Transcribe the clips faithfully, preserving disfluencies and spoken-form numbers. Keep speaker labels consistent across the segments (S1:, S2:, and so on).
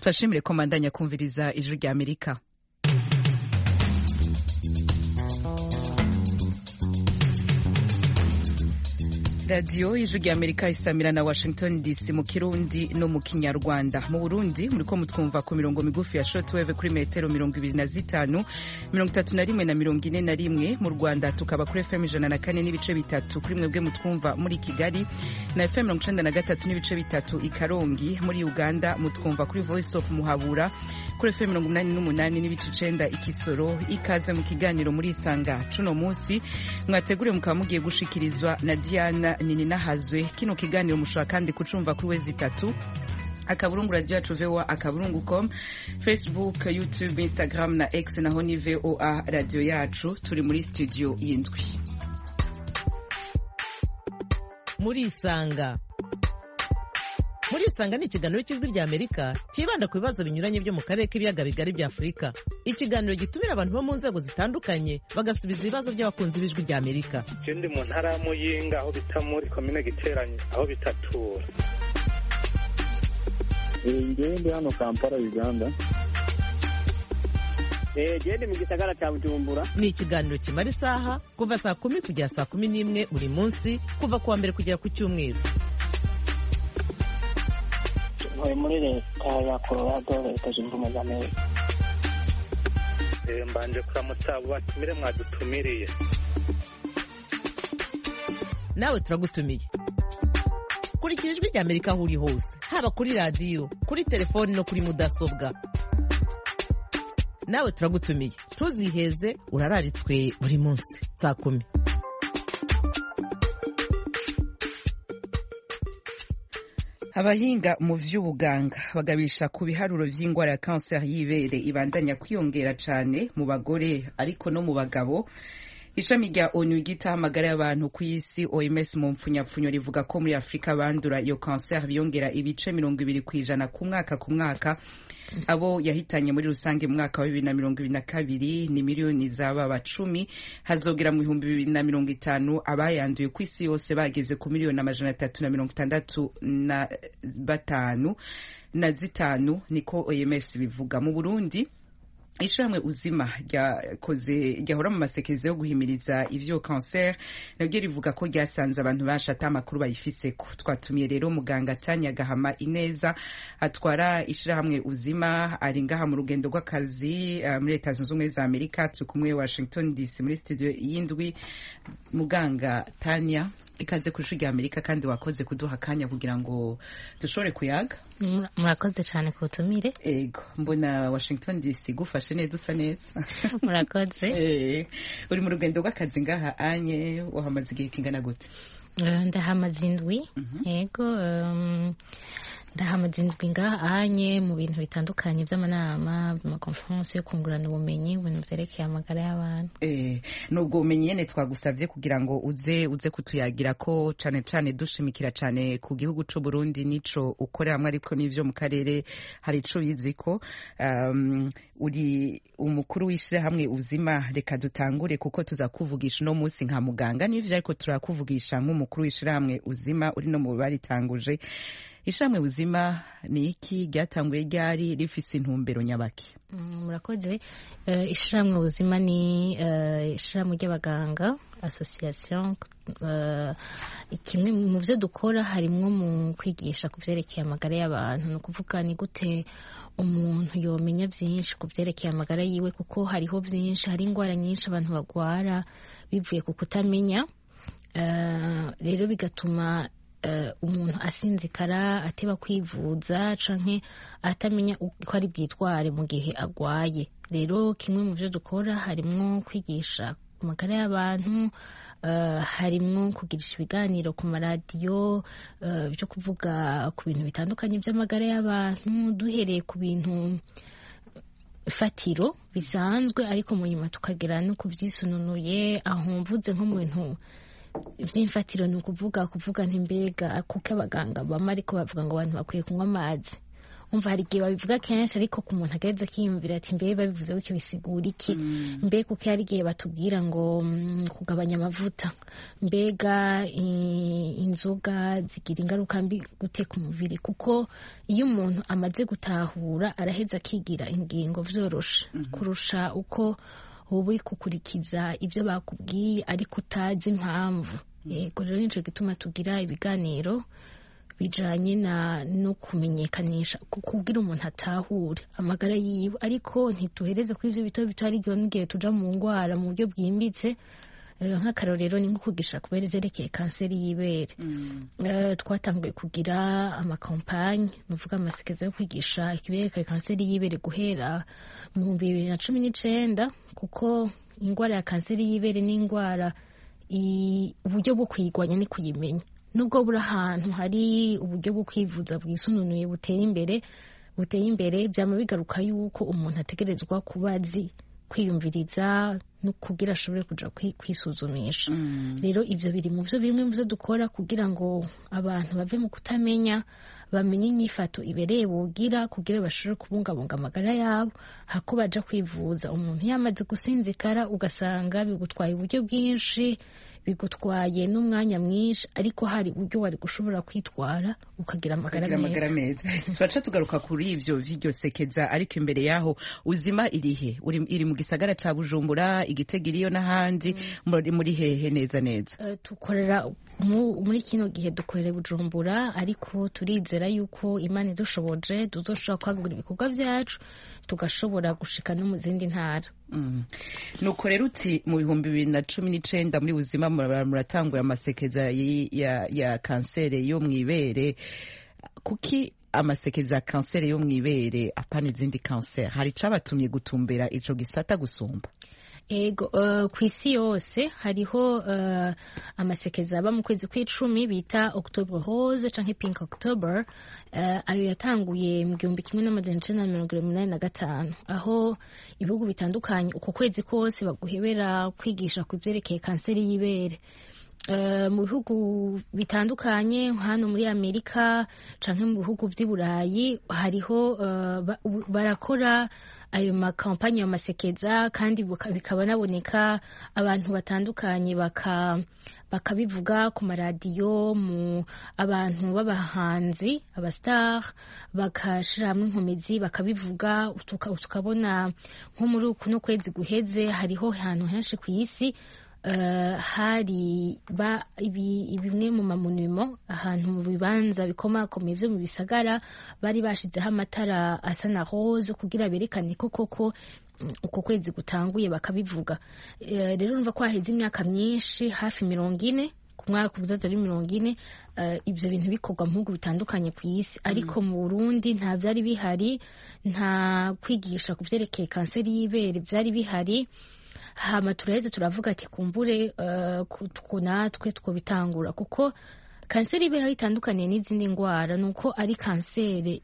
S1: tubashimire ko mandanya kumviriza ijwi rya Amerika. Radio ijwi rya Amerika isamira na Washington D C mu Kirundi no mu Kinyarwanda. Mu Burundi muriko mutwumva ku mirongo migufi ya shortwave kuri metero mirongo ibiri na zitanu, mirongo itatu na rimwe na mirongo ine na rimwe. Mu Rwanda tukaba kuri F M ijana na kane n'ibice bitatu kuri mwebwe mutwumva muri Kigali, na F M mirongo icenda na gatatu n'ibice bitatu i Karongi. Muri Uganda mutwumva kuri Voice of Muhabura kuri F M mirongo umunani n'umunani n'ibice icenda i Kisoro. Ikaze mu kiganiro muri Isanga cuno munsi mwategure mukaba mugiye gushikirizwa na Diana Nini Nahazwe. Kino kiganiro mushobora kandi kucumva kuri wezi itatu akaburungu radio yacu V O A akaburungu com, Facebook, YouTube, Instagram na X naho ni V O A radio yacu. Turi muri studio y'indwi.
S2: Muri Isanga Muri Isanga ni ikiganiro cy'ijwi rya Amerika kibanda ku bibazo binyuranye byo mu karere k'ibiyaga bigari bya Afurika. Ikiganiro gitumira abantu bo mu nzego zitandukanye bagasubiza ibibazo by'abakunzi b'ijwi rya Amerika.
S3: Ikindi mu ntara ya Muyinga aho bita muri komine Giteranye aho bitatura.
S4: Ngende hano Kampala Uganda.
S5: Eh gende mu gisagara cya Bujumbura.
S2: Ni ikiganiro kimara isaha kuva saa kumi kugera saa kumi n'imwe buri munsi kuva kuwa mbere kugera ku Cyumweru.
S5: Ntuye muri leta ya Colorado, leta zunze ubumwe za Amerika.
S3: Eh mbanje kuramutsa abo batumire mwadutumiriye.
S2: Nawe turagutumiye. Kurikira ijwi rya Amerika aho uri hose, haba kuri radio, kuri telefone no kuri mudasobwa. Nawe turagutumiye. Tuziheze urararitswe buri munsi saa kumi.
S1: Abahinga mu vy'ubuganga bagabisha ku biharuro vy'ingwara ya cancer y'ibere ibandanya kwiyongera cane mu bagore ariko no mu bagabo. Ishami rya O N U gita amagara y'abantu ku isi O M S mu mpfunyapfunyo rivuga ko muri Afrika bandura iyo cancer biyongera ibice mirongo ibiri kwijana ku mwaka ku mwaka. Abo yahitanye muri rusange mu mwaka wa bibiri na mirongo ibiri na kabiri ni miliyoni zaba bacumi, hazogera mu bihumbi bibiri na mirongo itanu abayanduye ku isi yose bageze ku miliyoni amajana atatu na mirongo itandatu na batanu na zitanu, niko O M S bivuga. Mu Burundi ishamwe uzima ryakoze ryahora mu masekeza yo guhimiriza ivyo cancer nabyo rivuga ko ryasanze abantu bashata amakuru bayifise ko. Twatumiye rero muganga Tanya Gahama Ineza atwara ishirahamwe uzima, ari ngaha mu rugendo rw'akazi uh, muri Leta Zunze Ubumwe za Amerika. Turi kumwe Washington D C muri studio y'indwi. Muganga Tanya, ikaze ku ijwi rya Amerika kandi wakoze kuduha akanya kugira ngo dushobore kuyaga.
S6: Murakoze cyane kutumire.
S1: Ego mbona Washington D C gufashe neza, usa neza.
S6: Murakoze.
S1: Eh uri mu rugendo rw'akazi ngaha anye, wahamaze igihe kingana gute?
S6: Ndahamaze indwi. Yego um, ndahamaze indwi ngaha anye mu bintu bitandukanye by'amanama, mu conference yo kungurana ubumenyi ibintu byerekeye amagara y'abantu.
S1: Eh nubwo ubumenyi nyene twagusavye kugira ngo uze uze kutuyagira ko cane cane dushimikira cane ku gihugu c'u Burundi nico ukore hamwe ariko n'ivyo mu karere hari ico biziko. Um, uri umukuru w'ishira hamwe uzima, reka dutangure kuko tuzakuvugisha no munsi nka muganga n'ivyo ariko turakuvugisha nk'umukuru w'ishira hamwe uzima uri no mu baritanguje. Ishamwe uzima ni iki, ryatanguye ryari, rifise intumbero nyabaki?
S6: Murakoze. Uh, ishamwe uzima ni uh, ishamwe ry'abaganga association. Uh, kimwe mu byo dukora harimwo mu kwigisha ku vyerekeye amagara y'abantu, no kuvuga ni gute umuntu yomenya byinshi ku vyerekeye amagara yiwe, kuko hariho byinshi, hari ingwara nyinshi abantu bagwara bivuye ku kutamenya. Uh, rero bigatuma Uh, umuntu asinzikara, ateba kwivuza canke atamenya uko ari bwitware mu gihe agwaye. Rero kimwe mu byo dukora harimwo kwigisha ku magara y'abantu, uh, harimwo kugirisha ibiganiro ku maradiyo uh, byo kuvuga ku bintu bitandukanye by'amagara y'abantu, duhereye ku bintu fatiro bisanzwe ariko mu nyuma tukagera no kuvyisununuye. Aho mvuze nko mu bintu ivy'imfatiro ni ukuvuga kuvuga nti mbega kuko abaganga bama ariko bavuga ngo abantu bakwiye kunywa amazi, umva hari igihe babivuga kenshi ariko ku muntu agereza akiyumvira ati mbe babivuze gutyo bisigura iki mm. mbe kuko hari igihe batubwira ngo mm, kugabanya amavuta mbega inzoga zigira ingaruka mbi gute ku mubiri kuko iyo umuntu amaze gutahura araheza akigira ingingo vyoroshe mm-hmm. kurusha uko uba uri gukurikiza ibyo bakubwiye ariko utazi impamvu yego rero nico gituma tugira ibiganiro bijanye na no kumenyekanisha kugira umuntu atahure amagara yiwe ariko ntituhereze kuri ivyo bito bito ari gihe tuja mu ngwara mu buryo bwimbitse nk'akarorero ni nko kugisha kubera zerekeye kanseri y'ibere mm. uh, twatanguye kugira amakampanye nuvuga amasekeza yo kwigisha ikibereka kanseri y'ibere guhera mu bihumbi bibiri na cumi n'icenda kuko ingwara ya kanseri y'ibere ni ingwara uburyo bwo kuyigwanya ni kuyimenya nubwo buri ahantu hari uburyo bwo kwivuza bwisununuye buteye imbere buteye imbere byama bigaruka yuko umuntu ategerezwa kuba azi kwiyumviriza no kugira ashobore kuja kwisuzumisha mm. rero ivyo biri mu byo bimwe mu byo dukora kugira ngo abantu bave mu kutamenya bamenye inyifato ibereye bogira kugira bashobore kubungabunga amagara yabo hako baja kwivuza umuntu yamaze gusinzikara ugasanga bigutwaye uburyo bwinshi bigutwaye n'umwanya mwinshi ariko hari uburyo wari gushobora kwitwara ukagira amagara
S1: meza turaca tugaruka kuri ivyo vy'iryo sekeza ariko imbere yaho uzima irihe uri iri mu gisagara ca Bujumbura Igitega iriyo n'ahandi muri muri hehe neza neza
S6: uh, tukorera muri kino gihe dukorera Bujumbura ariko turizera yuko Imana idushoboje tuzoshobora kwagura ibikorwa vyacu tugashobora gushika no mu zindi ntara
S1: mm. nuko rero uti mu bihumbi bibiri na cumi n'icenda muri Uzima muratanguye amasekeza ya ya kanseri yo mwibere kuki amasekeza ya kanseri yo mwibere apana izindi kanseri hari cabatumye gutumbera ico gisata gusumba
S6: ego uh, kw'isi yose hariho uh, amasekeza aba mu kwezi kw'icumi bita October Rose canke Pink October uh, ayo yatanguye mu gihumbi kimwe n'amajana icenda na mirongo umunani na gatanu aho ibihugu bitandukanye uko kwezi kose baguhebera kwigisha ku vyerekeye kanseri y'ibere uh, mu bihugu bitandukanye hano muri Amerika canke mu bihugu vy'i Burayi hariho uh, ba, barakora ayo makampanye y'amasekeza kandi bikaba naboneka abantu batandukanye baka bakabivuga ku maradiyo mu abantu b'abahanzi abastar bakashiramwe inkomezi bakabivuga tukabona nko muri kuno kwezi guheze hariho ahantu henshi ku isi Uh, hari ba ibi bimwe mu mamonimo ahantu mu bibanza bikomakomeye vyo mu bisagara bari bashizeho amatara asa na rose kugira berekane ko koko uko kwezi gutanguye bakabivuga uh, rero numva ko haheze imyaka myinshi hafi mirongo ine ku mwaka uzaza ari mirongo ine uh, ivyo bintu bikorwa mu bihugu bitandukanye ku isi mm. ariko mu Burundi nta vyari bihari nta kwigisha ku vyerekeye kanseri y'ibere vyari bihari hama turaheze turavuga ati kumbure uh, natwe twobitangura kuko kanseri y'ibere itandukanye n'izindi ngwara nuko ari kanseri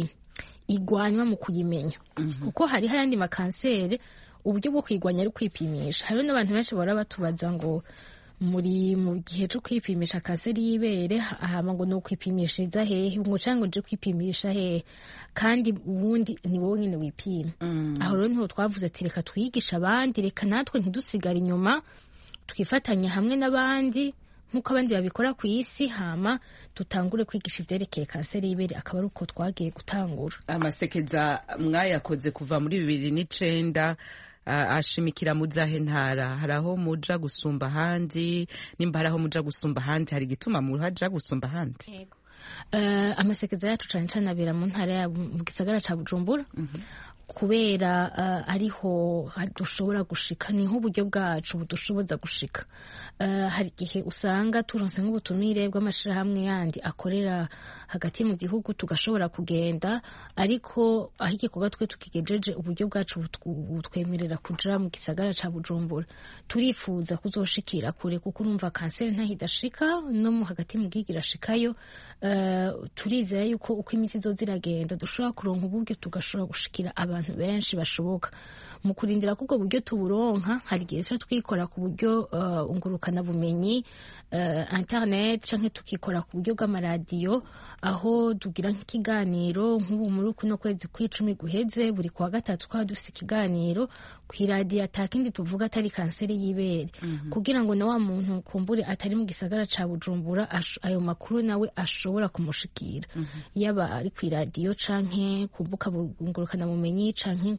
S6: igwanywa mu kuyimenya mm-hmm. kuko hari hayandi makanseri uburyo bwo kwigwanya ari kwipimisha hariho n'abantu benshi bahora batubaza ngo muri mu gihe cyo kwipimisha kanseri y'ibere hama ngo no kwipimishiriza hehe ngo cyangwa je kwipimisha hehe kandi ubundi ni wowe nyine wipima mm. aho rero niho twavuze ati reka twigisha abandi reka natwe ntidusigare inyuma twifatanya hamwe n'abandi nk'uko abandi babikora ku isi hama tutangure kwigisha ivyerekeye kanseri y'ibere akaba ari uko twagiye gutangura
S1: amasekeza mwayakoze kuva muri bibiri n'icenda Uh, ashimikira muzahe ntara haraho muja gusumba handi nimba haraho muja gusumba handi hari gituma muhaja gusumba handi
S6: yego uh, amasekeza yacu cane cane abera mu ntara ya mu gisagara ca Bujumbura mm-hmm. kubera uh, ariho dushobora gushika ni nk'uburyo bwacu budushoboza gushika uh, hari gihe usanga turonse nk'ubutumire bw'amashirahamwe yandi akorera hagati mu gihugu tugashobora kugenda ariko aho igikorwa twe tukigejeje uburyo bwacu butwemerera kuja mu gisagara ca Bujumbura turifuza kuzoshikira kure kuko urumva kanseri ntahidashika no mu hagati mu gihugu irashikayo uh, turizera yuko uko imiti izoziragenda dushobora kuronka uburyo tugashobora gushikira abantu benshi bashoboka mu kurindira kubwo buryo tuburonka hari gihe cyo twikora ku buryo uh, ungurukana bumenyi uh, internet canke tukikora ku buryo bw'amaradiyo aho tugira nk'ikiganiro nk'ubu muri kuno kwezi kw'icumi guheze buri kuwa gatatu twaba dufise ikiganiro kw'iradiyo atakindi tuvuga atari kanseri y'ibere mm -hmm. kugira ngo na wa muntu kumbure atari mu gisagara ca Bujumbura ayo makuru nawe ashobora kumushikira mm -hmm. yaba ari kw'iradiyo canke kubuka ngurukana bumenyi canke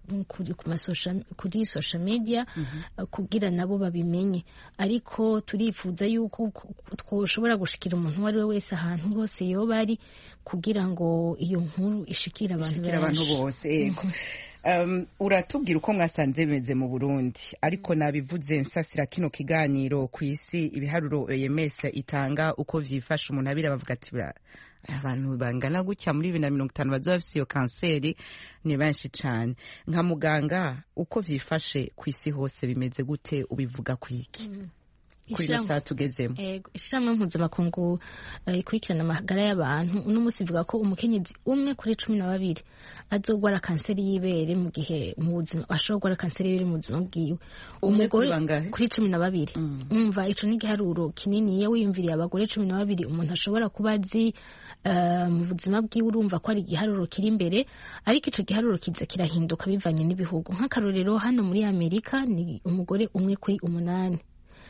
S6: kuri social media mm -hmm. kugira nabo babimenye ariko turifuza yuko twoshobora gushikira umuntu wari we wese ahantu hose yoba ari kugira ngo iyo nkuru ishikira abantu
S1: bose yego Um, uratubwira uko mwasanze bimeze mu Burundi ariko nabivuze nsasira kino kiganiro ku isi ibiharuro O M S itanga uko vyifasha umuntu abira bavuga ati abantu bangana gutya muri bibiri na mirongo itanu bazoba bafise iyo kanseri ni benshi cane nka muganga uko vyifashe ku isi hose bimeze gute ubivuga kwiki mm. kuri no saa tugezemo
S6: ego ishamwe mpuzamakungu ikurikirana amagara y'abantu uno musi ivuga ko umukenyezi umwe kuri cumi na babiri azogwara kanseri y'ibere mu gihe mu buzima ashobora gukora kanseri y'ibere mu buzima bwiwe
S1: umugore
S6: kuri cumi na babiri umva mm. ico ni giharuro kinini iyo wiyumviriye abagore cumi na babiri umuntu ashobora kuba azi uh, mu buzima bwiwe urumva ko ari igiharuro kiri imbere ariko ico giharuro kiza kirahinduka bivanye n'ibihugu nk'akarorero hano muri Amerika ni umugore umwe kuri umunani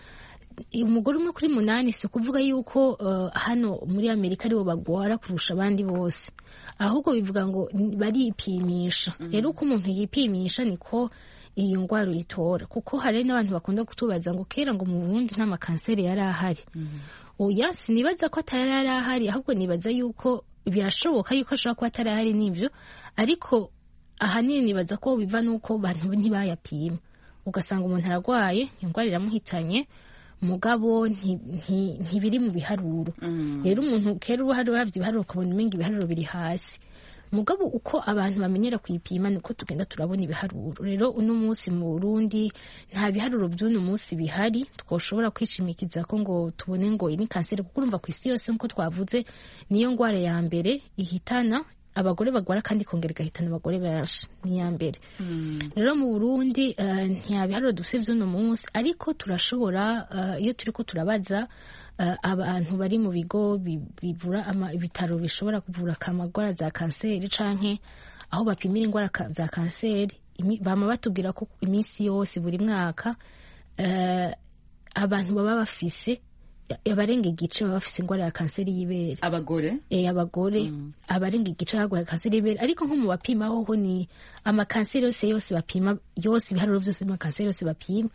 S6: umugore umwe kuri munani si kuvuga yuko uh, hano muri Amerika aribo bagwara kurusha abandi bose ahubwo bivuga ngo baripimisha rero mm -hmm. uko umuntu yipimisha niko iyo ngwara uyitora kuko hari n'abantu bakunda kutubaza ngo kera ngo mu Burundi nta makanseri yari ahari mm -hmm. oya sinibaza ko atari yari ahari ahubwo nibaza yuko birashoboka yuko ashobora kuba atari ahari n'ivyo ariko ahanini nibaza ko biva nuko abantu ntibayapima ugasanga umuntu aragwaye ingwara iramuhitanye mugabo ntibiri mu biharuro rero umuntu kera uruhare uravye ibiharuro ukabona umenga ibiharuro biri hasi mugabo uko abantu bamenyera kuyipima niko tugenda turabona ibiharuro rero uno munsi mu Burundi nta biharuro by'uno munsi bihari twoshobora kwicimikiza ko ngo tubone ngo ini kanseri kuko urumva ku isi yose nko twavuze niyo ngwara ya mbere ihitana abagore bagwara kandi kongera igahitana abagore benshi ni ya mbere mm. rero mu Burundi uh, ntiyabiharuro dufise vy'uno munsi ariko turashobora uh, iyo turiko turabaza uh, abantu bari mu bigo bivura ibitaro bishobora kuvura kamagwara za kanseri canke aho bapimira ingwara za kanseri bama batubwira ko iminsi yose buri mwaka uh, abantu baba bafise abarenga igice baba bafise ingwara ya kanseri y'ibere
S1: abagore
S6: eh abagore mm. abarenga igice bagwa kanseri y'ibere ariko nko mu bapima ho ni ama kanseri yose yose bapima yose ibiharuro byose ama kanseri yose bapima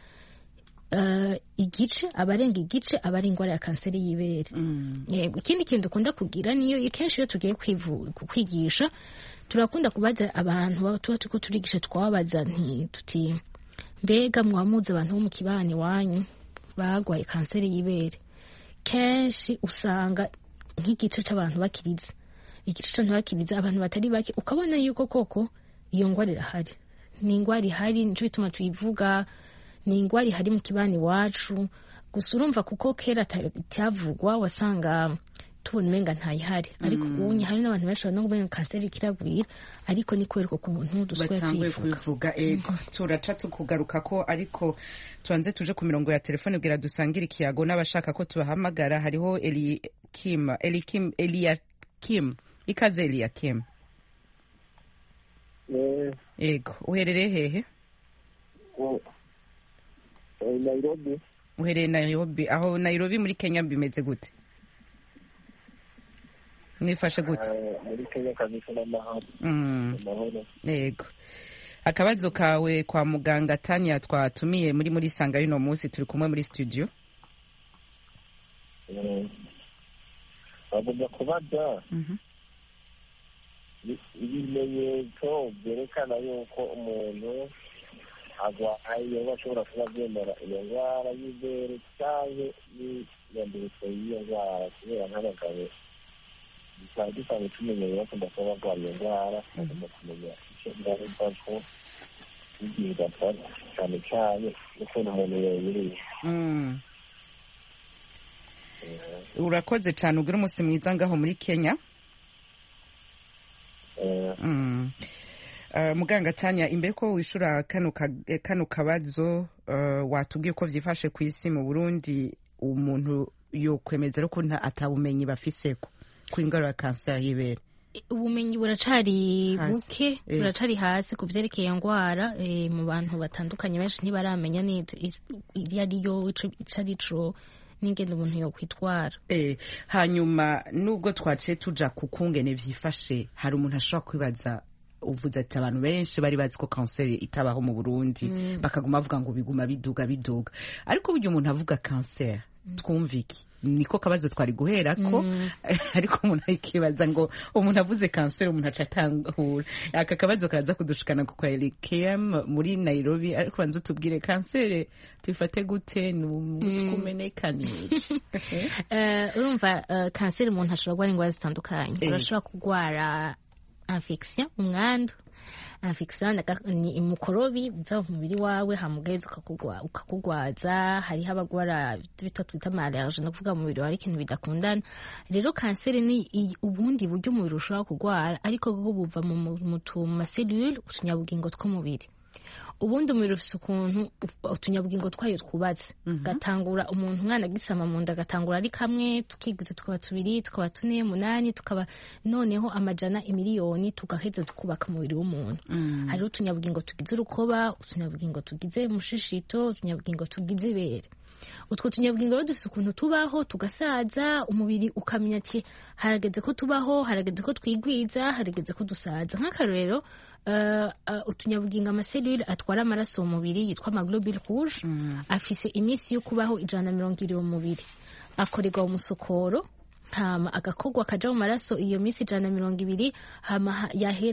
S6: uh, igice abarenga igice abari ingwara ya kanseri y'ibere mm. yego ikindi kintu dukunda kugira niyo kenshi iyo tugiye kwigisha turakunda kubaza abantu tuba tuko turigisha twabaza nti tuti mbega mwamuze abantu bo mu kibani wanyu bagwaye kanseri y'ibere kenshi usanga nk'igice c'abantu bakiriza igice c'abantu bakiriza abantu batari bake ukabona yuko koko iyo ngwara irahari ni ingwara ihari nico bituma tuyivuga ni ingwara ihari mu kibani wacu gusa urumva kuko kera tyavugwa wasanga tubona umenga ntayihari ariko mm. ubunye hari n'abantu benshi no kumenga kanseri kiragwira ariko ni kubera ko umuntu duswe
S1: twivuga ego turaca tukugaruka ko ariko tuanze tuje ku mirongo ya telefone bwira dusangira ikiyago n'abashaka ko tubahamagara hariho Eli Kim Eli Kim Elia Kim ikaze Elia Kim
S4: eh
S1: ego uherereye hehe
S4: oh Nairobi
S1: uherereye Nairobi aho Nairobi muri Kenya bimeze gute nifashe gute
S4: muri Kenya kabisa n'amahoro
S1: mm yego akabazo kawe kwa muganga Tanya twatumiye muri muri sanga yuno munsi turi kumwe muri studio
S4: eh bagomba kubaza
S1: mhm
S4: ibimenyetso byerekana yuko umuntu agwa ayo bashobora kuba byemera iyo ndwara y'ibere cyangwa n'iyandurutse y'iyo ndwara kubera nk'abagabo bisaba dusanzwe tumenyereye bakunda kuba barwara iyo ndwara bagomba kumenya icyo ngaruka ko igihe gafata cyane cyane n'ukuntu umuntu yayiriye
S1: urakoze cyane ugira umunsi mwiza ngaho muri Kenya Mm. Uh, muganga Tanya imbere ko wishura kano kano kabazo uh, watubwiye ko vyifashe ku isi mu Burundi umuntu yo kwemeza ko atabumenyi bafiseko ku ingwara ya kanseri y'ibere?
S6: Ubumenyi buracari buke, buracari hasi ku vyerekeye ngwara mu bantu batandukanye, benshi ntibaramenya neza iyo ariyo ico arico n'ingene umuntu yo kwitwara.
S1: Eh, hanyuma nubwo twaciye tuja ku kungene vyifashe, hari umuntu ashobora kwibaza, uvuze ati abantu benshi bari bazi ko kanseri itabaho mu Burundi, mm. bakaguma bavuga ngo biguma biduga biduga, ariko buryo umuntu avuga kanseri mm. twumva iki? Niko kabazo twari guhera ko mm. ariko umuntu akibaza ngo umuntu avuze kanseri umuntu aca atangura. Aka kabazo karaza kudushikana ku Elikeyam muri Nairobi, ariko banza tubwire kanseri tuyifate gute n'ukumenekaniye?
S6: uh, urumva uh, kanseri umuntu ashobora kurwara ingwara zitandukanye. eh. urashobora kurwara infection, umwandu. Infection ni imukorobi uza mu mubiri wawe hamugeze ukakugwa ukakugwaza. Hari habagwara bitatu twita malaria, no kuvuga mu mubiri wawe ikintu bidakundana. Rero kanseri ni ubundi buryo umubiri ushobora kugwara, ariko bwo buva mu mutuma cellule, utunyabugingo tw'umubiri. Ubundi umubiri ufise ukuntu utunyabugingo twayo twubatse. mm -hmm. Gatangura umuntu umwana gisama mu nda, gatangura ari kamwe, tukiguze tukaba tubiri, tukaba tune, munani, tukaba noneho amajana imiliyoni, tugaheza tukubaka umubiri w'umuntu. mm. Hari utunyabugingo tugize urukoba, utunyabugingo tugize umushishito, utunyabugingo tugize ibere. Utwo tunyabugingo rero dufise ukuntu tubaho, tugasaza, umubiri ukamenya ati harageze ko tubaho, harageze ko twigwiza, harageze ko dusaza. Nk'akarorero Uh, uh, utunyabugingo amaselule atwara amaraso mu mubiri yitwa amaglobule rouge. mm. Afise imisi yo kubaho ijana na mirongo ibiri mu mubiri, akorerwa umusokoro, hama agakogwa kaja mu maraso iyo misi ijana na mirongo ibiri, hama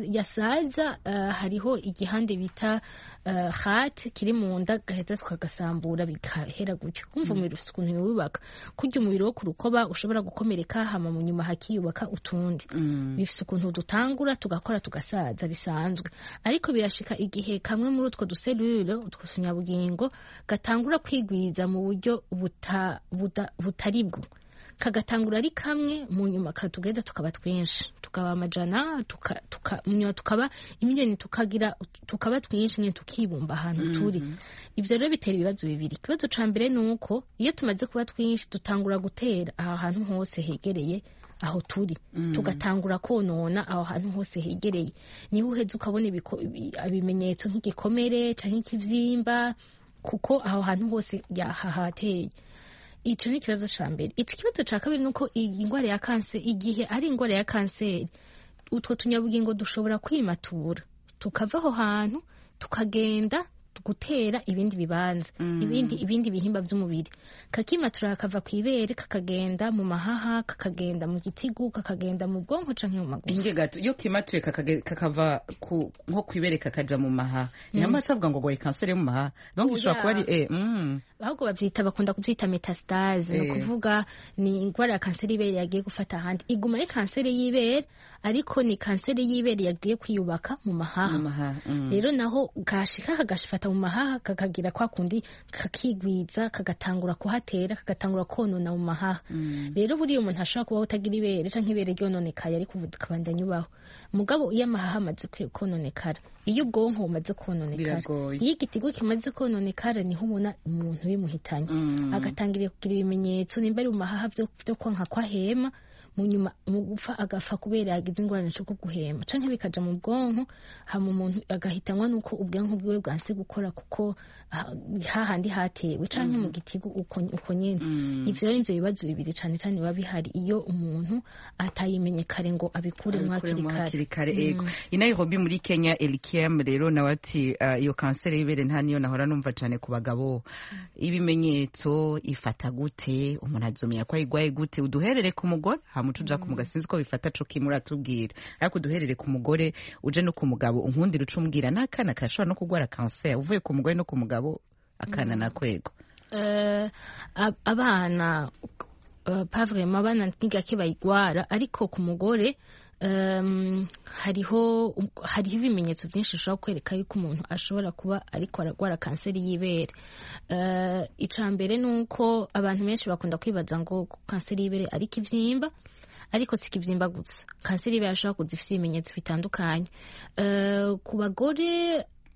S6: yasaza. uh, hariho igihande bita uh, heart kiri mu nda, gaheza tukagasambura bikahera gutyo. Umva umubiri ufise ukuntu yubaka, kurya umubiri wo kurukoba ushobora gukomereka, hama mu nyuma hakiyubaka utundi. mm. Bifise ukuntu dutangura tugakora tugasaza bisanzwe, ariko birashika igihe kamwe muri utwo duselule, utwo tunyabugingo gatangura kwigwiza mu buryo buta, buta, butaribwo. Kagatangura ari kamwe, mu nyuma katugeza tukaba twinshi, tukaba amajana, tuka, tuka, munyuma tukaba imiliyoni, tukagira tukaba twinshi nyine tukibumba ahantu mm -hmm. turi. Ivyo rero bitera ibibazo bibiri. Ikibazo ca mbere nuko iyo tumaze kuba twinshi dutangura gutera aha hantu hose hegereye aho turi. mm. Tugatangura konona aho hantu hose hegereye, niho uheze ukabona ibimenyetso nk'igikomere canke ikivyimba, kuko aho hantu hose yahahateye. Ico ni ikibazo ca mbere. Ico kibazo ca kabiri nuko ingwara ya kanseri, igihe ari ingwara ya kanseri, utwo tunyabugingo dushobora kwimatura, tukava aho hantu tukagenda gutera ibindi bibanza. mm. ibindi ibindi bihimba by'umubiri. Kakimatura kakava kwibere, kakagenda mu mahaha, kakagenda mu gitigu, kakagenda mu bwonko canke mu maguru.
S1: Inge gato yo kimatuye kakava ku nko kwibere kakaja mu mahaha. Ni hama tavuga ngo goye kanseri mu mahaha. Donc ishobora kuba ari eh mm.
S6: ahubwo bavyita bakunda kuvyita metastase. eh. No kuvuga ni ingwara ya kanseri y'ibere yagiye gufata ahandi. Iguma ari kanseri y'ibere, ariko ni kanseri y'ibere yagiye kwiyubaka mu mahaha. Rero mm. naho gashika kagashifata mu mahaha, kakagira kwa kundi kakigwiza, kagatangura kuhatera, kagatangura konona mu mahaha. mm. Rero buri umuntu ashaka kuba utagira ibere canke ibere ryononekaye, ariko uvuze kabandanya ubaho. Mugabo iyo amahaha amaze kononekara, iyo ubwonko bumaze kononekara, iyo igitigo kimaze kononekara, niho ubona umuntu bimuhitanye. mm. Agatangira kugira ibimenyetso, nimba ari mu mahaha vyo kwanka kwa hema, mu nyuma mu gupfa agapfa kubera yagize ingorane cyo guhema, canke bikaja mu bwonko, hama umuntu agahitanwa nuko ubwonko bwiwe bwanse gukora kuko hahandi hatewe, canke mm. mu gitigo uko uko nyene. mm. Ivyo rero ivyo bibazo bibiri cane cane biba bihari iyo umuntu atayimenye kare ngo abikure mwakiri
S1: kare. Ego i Nairobi muri Kenya, Elikeyam rero nawati iyo uh, kanseri y'ibere nta niyo nahora numva cane ku bagabo. mm. Ibimenyetso ifata gute, umuntu azomenya ko ayigwaye gute? Uduherere ku mugore, hamutuja ku mugasinzi ko bifata co kimura tubwira, ariko duherere ku mugore uje no ku mugabo, unkundira ucumbwira nakana kashobora no kugwara kanseri uvuye ku mugore no ku mugabo akana mm. na kwego.
S6: uh, abana uh, pavrema abana ntigake bayigwara, ariko ku mugore um, hariho hariho ibimenyetso byinshi bishobora kwereka yuko umuntu ashobora kuba ariko aragwara kanseri y'ibere. uh, icambere nuko abantu benshi bakunda kwibaza ngo kanseri y'ibere ari kivyimba, ariko si kivyimba gusa. Kanseri y'ibere ashobora kuzifisa ibimenyetso bitandukanye. uh, ku bagore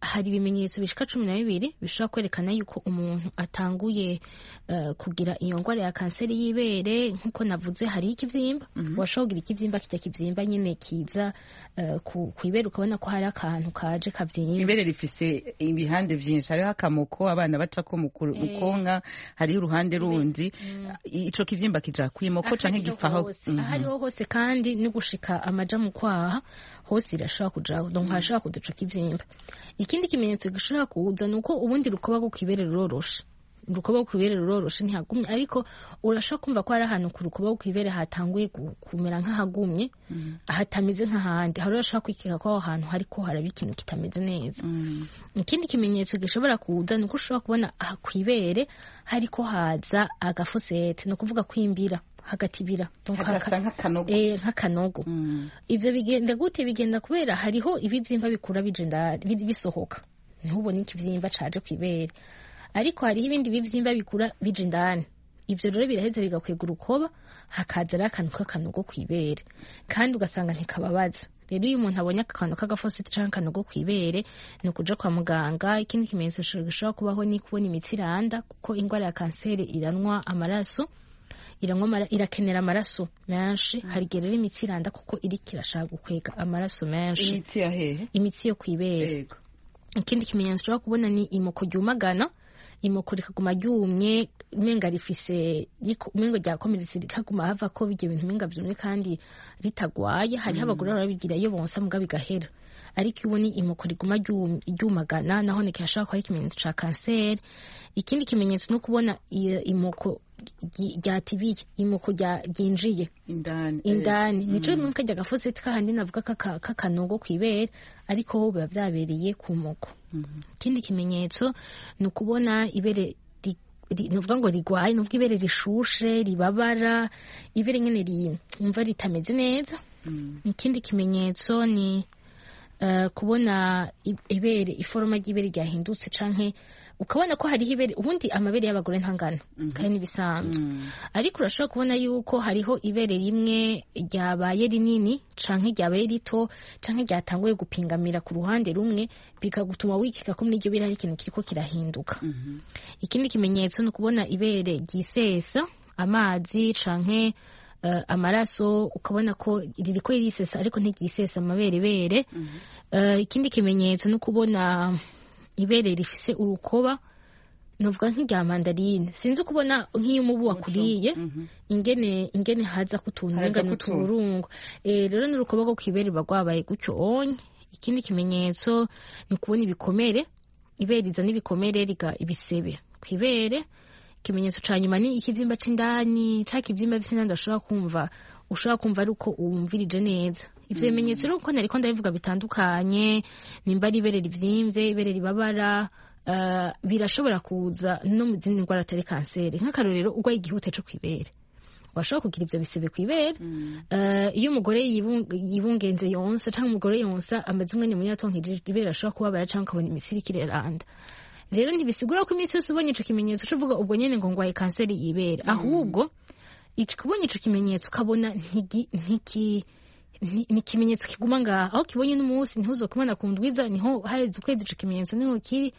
S6: hari ibimenyetso bishika cumi na bibiri bishobora kwerekana yuko umuntu atanguye uh, kugira iyo ngwara ya kanseri y'ibere. Nkuko navuze hari ikivyimba, mm-hmm. washobora kugira ikivyimba kijya kivyimba nyene kiza uh, ku ibere, ukabona ko hari akantu kaje kavyimba.
S1: Ibere rifise ibihande vyinshi, hariho akamoko abana bacako mu konka, hariho uruhande rundi, ico kivyimba kija kwimoko canke gifaho
S6: hariho hose, kandi no gushika amaja mu kwaha hose irashobora kujaho, donc hashobora kuduca kivyimba. Ikindi kimenyetso gishobora kuza nuko ubundi rukoba rwo kwibere ruroroshe, urukoba rwo kwibere ruroroshe ntihagumye, ariko urashobora kumva ko hari ahantu ku rukoba rwo kwibere hatanguye kumera nk'ahagumye, mm. hatameze nk'ahandi, hari urashobora kwikeka ko aho hantu hariko haraba ikintu kitameze neza. mm. Ikindi kimenyetso gishobora kuza nuko ushobora kubona aha kwibere hariko haza agafosete, no kuvuga kwimbira hagati bira
S1: hagasa nk'akanogo,
S6: eh nk'akanogo. mm. Ivyo bigenda gute? Bigenda kubera hariho ibivyimba bikura bijenda bisohoka, ntubone ikivyimba caje kwibere, ariko hariho ibindi bivyimba bikura bije indani. Ivyo rero biraheza bigakwega urukoba, hakaza akantu k'akanogo kwibere, kandi ugasanga ntikababaza. Rero iyo umuntu abonye akantu k'agafosite canke akanogo kwibere, ni ukuja kwa muganga. Ikindi kimenyetso gishobora kubaho ni kubona imitsi iranda, kuko ingwara ya kanseri iranwa amaraso, iranwa irakenera amaraso menshi. mm. Hari gerera imitsi iranda kuko iriko irashaka gukwega amaraso menshi.
S1: Imitsi ya hehe? Imitsi
S6: yo kwibere. Ikindi kimenyetso ushobora kubona ni imoko ryumagana, imoko rikaguma ryumye, umenga rifise umengo ryakomeretse rikaguma hava ko bijye ibintu umenga byumye kandi ritagwaye. Hariho abagore barabigira iyo bonsa muga bigahera, ariko iyo ubona imoko riguma ryumagana naho ni kashaka ko ari ikimenyetso ca kanseri. Ikindi kimenyetso no kubona imoko ryatibiye, imoko ryinjiye
S1: indani
S6: indani, nico mm. nuko kajya gafosete kahandi navuga kakanogo kwibere, ariko ho biba vyabereye ku moko. Ikindi mm-hmm. kimenyetso ni ukubona ibere nuvuga ngo rigwaye, nuvuga ibere rishushe, ribabara, ibere nyene rimva ritameze neza. mm. Ikindi kimenyetso ni uh, kubona ibere iforoma ry'ibere ryahindutse, canke ukabona ko hariho ibere. Ubundi amabere y'abagore ntangana, mm-hmm. kandi nibisanzwe, mm. ariko urashobora kubona yuko hariho ibere rimwe ryabaye rinini canke ryabaye rito, canke ryatanguye gupingamira ku ruhande rumwe, bikagutuma wikika ko muri iryo bere hari ikintu kiriko kirahinduka. mm-hmm. Ikindi kimenyetso ni ukubona ibere ryisesa amazi canke uh, amaraso, ukabona ko ririko ririsesa ariko ntiryisesa amabere bere. mm-hmm. uh, Ikindi kimenyetso ni ukubona ibere rifise urukoba, novuga nk'irya mandarine, sinzi kubona nk'iyo umubu wakuriye, mm-hmm. ingene ingene haza kutuntu ngana turungo. Eh rero n'urukoba rwo kwibere bagwabaye gutyo onye. Ikindi kimenyetso ni kubona ibikomere, ibere iza n'ibikomere riga ibisebe kwibere. Kimenyetso ca nyuma ni ikivyimba c'indani, ca kivyimba vy'indani ndashobora kumva ushobora kumva ari uko umvirije neza. Ivyo bimenyetso rero uko nariko ndabivuga bitandukanye, nimba ari ibere rivyimvye, ibere ribabara, uh, birashobora kuza no mu zindi ndwara atari kanseri. Nk'akarorero urwaye igihute co kwibere, washobora kugira ivyo bisebe kwibere. mm. uh, iyo umugore yibungenze yonsa canke umugore yonsa amaze umwanya munini atonkirije ibere, ashobora kubabara canke ukabona imisiri kireranda. Rero ntibisigura ko iminsi yose ubonye ico kimenyetso uvuga ubwo nyene ngo ngwaye kanseri y'ibere, mm. ahubwo ico kubonye ico kimenyetso ukabona ntiki ntiki ni kimenyetso kiguma nga aho kibonye n'umunsi ntuzokubona ku ndwiza, niho haheze ukwezi ico kimenyetso niho kiri,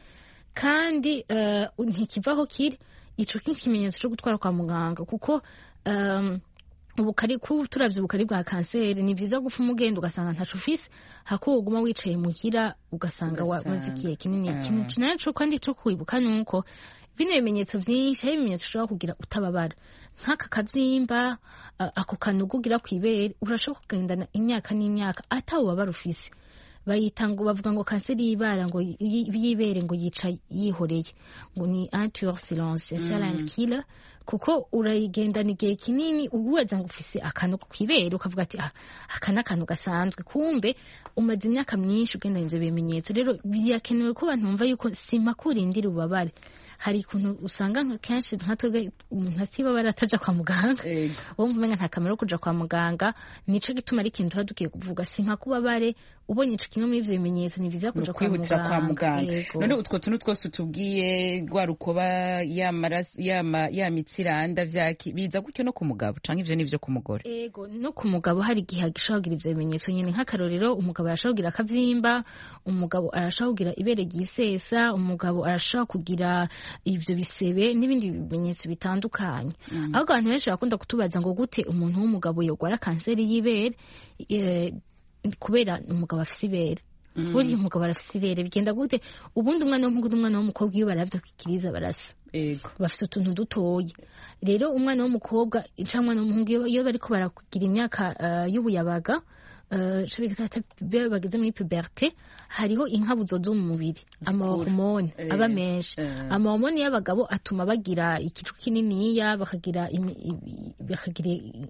S6: kandi uh, ntikivaho kiri. Ico kimenyetso cyo gutwara kwa muganga, kuko um, ubukari ku turavye ubukari bwa kanseri ni vyiza gufa umugendo ugasanga ntaco ufise, hako uguma wicaye muhira ugasanga wazikiye kinini uh. kintu cinaco. Kandi cyo kwibuka nuko bino bimenyetso vyinshi hari ibimenyetso ushobora kugira utababara, nk'aka kavyimba, uh, ako kanogo ugira kwibere, urashobora kugendana imyaka n'imyaka atawubabara ufise. Bayita ngo bavuga ngo kanseri y'ibara ngo y'ibere ngo yica yihoreye, ngo ni un tueur silencieux, mm. silent killer, kuko urayigendana igihe kinini ubuweza ngo ufise akanogo kwibere ukavuga ati ah, aka n'akantu gasanzwe, kumbe umaze imyaka myinshi ugendana ivyo bimenyetso. Rero birakenewe ko abantu bumva yuko sima kurindira ubabare, hari ikuntu usanga kenshi nka twebwe umuntu atiba barataja kwa muganga uwo mvumenga nta kamera kuja kwa muganga nico gituma ari ikintu dukiye kuvuga si nka kubabare ubonye ico kimwe muri ivyo bimenyetso ni vyiza kuja kwa muganga
S1: kwa muganga none utwo tuntu twose utubwiye rwa rukoba y'amaraso yama yamitsiranda vyaki biza gutyo no ku mugabo canke ivyo nivyo ku mugore
S6: ego no ku mugabo hari igihe gishobora kugira ivyo bimenyetso nyene nk'akarorero umugabo arashobora kugira akavyimba umugabo arashobora kugira ibere ryisesa umugabo arashobora kugira ivyo bisebe n'ibindi bimenyetso bitandukanye mm. ahubwo abantu benshi bakunda kutubaza ngo gute umuntu w'umugabo yogwara kanseri y'ibere e, kubera umugabo afise ibere mm. buri umugabo arafise ibere bigenda gute ubundi umwana w'umuhungu n'umwana w'umukobwa iyo baravye kwikiriza barasa ego bafise utuntu dutoye rero umwana w'umukobwa canke umwana w'umuhungu iyo bariko barakugira imyaka uh, y'ubuyabaga Uh, bageze muri puberté hariho inkabuzo zo mu mubiri amahormone eh, aba menshi eh. amahormone y'abagabo atuma bagira ikicu kininiya bakagira bakagira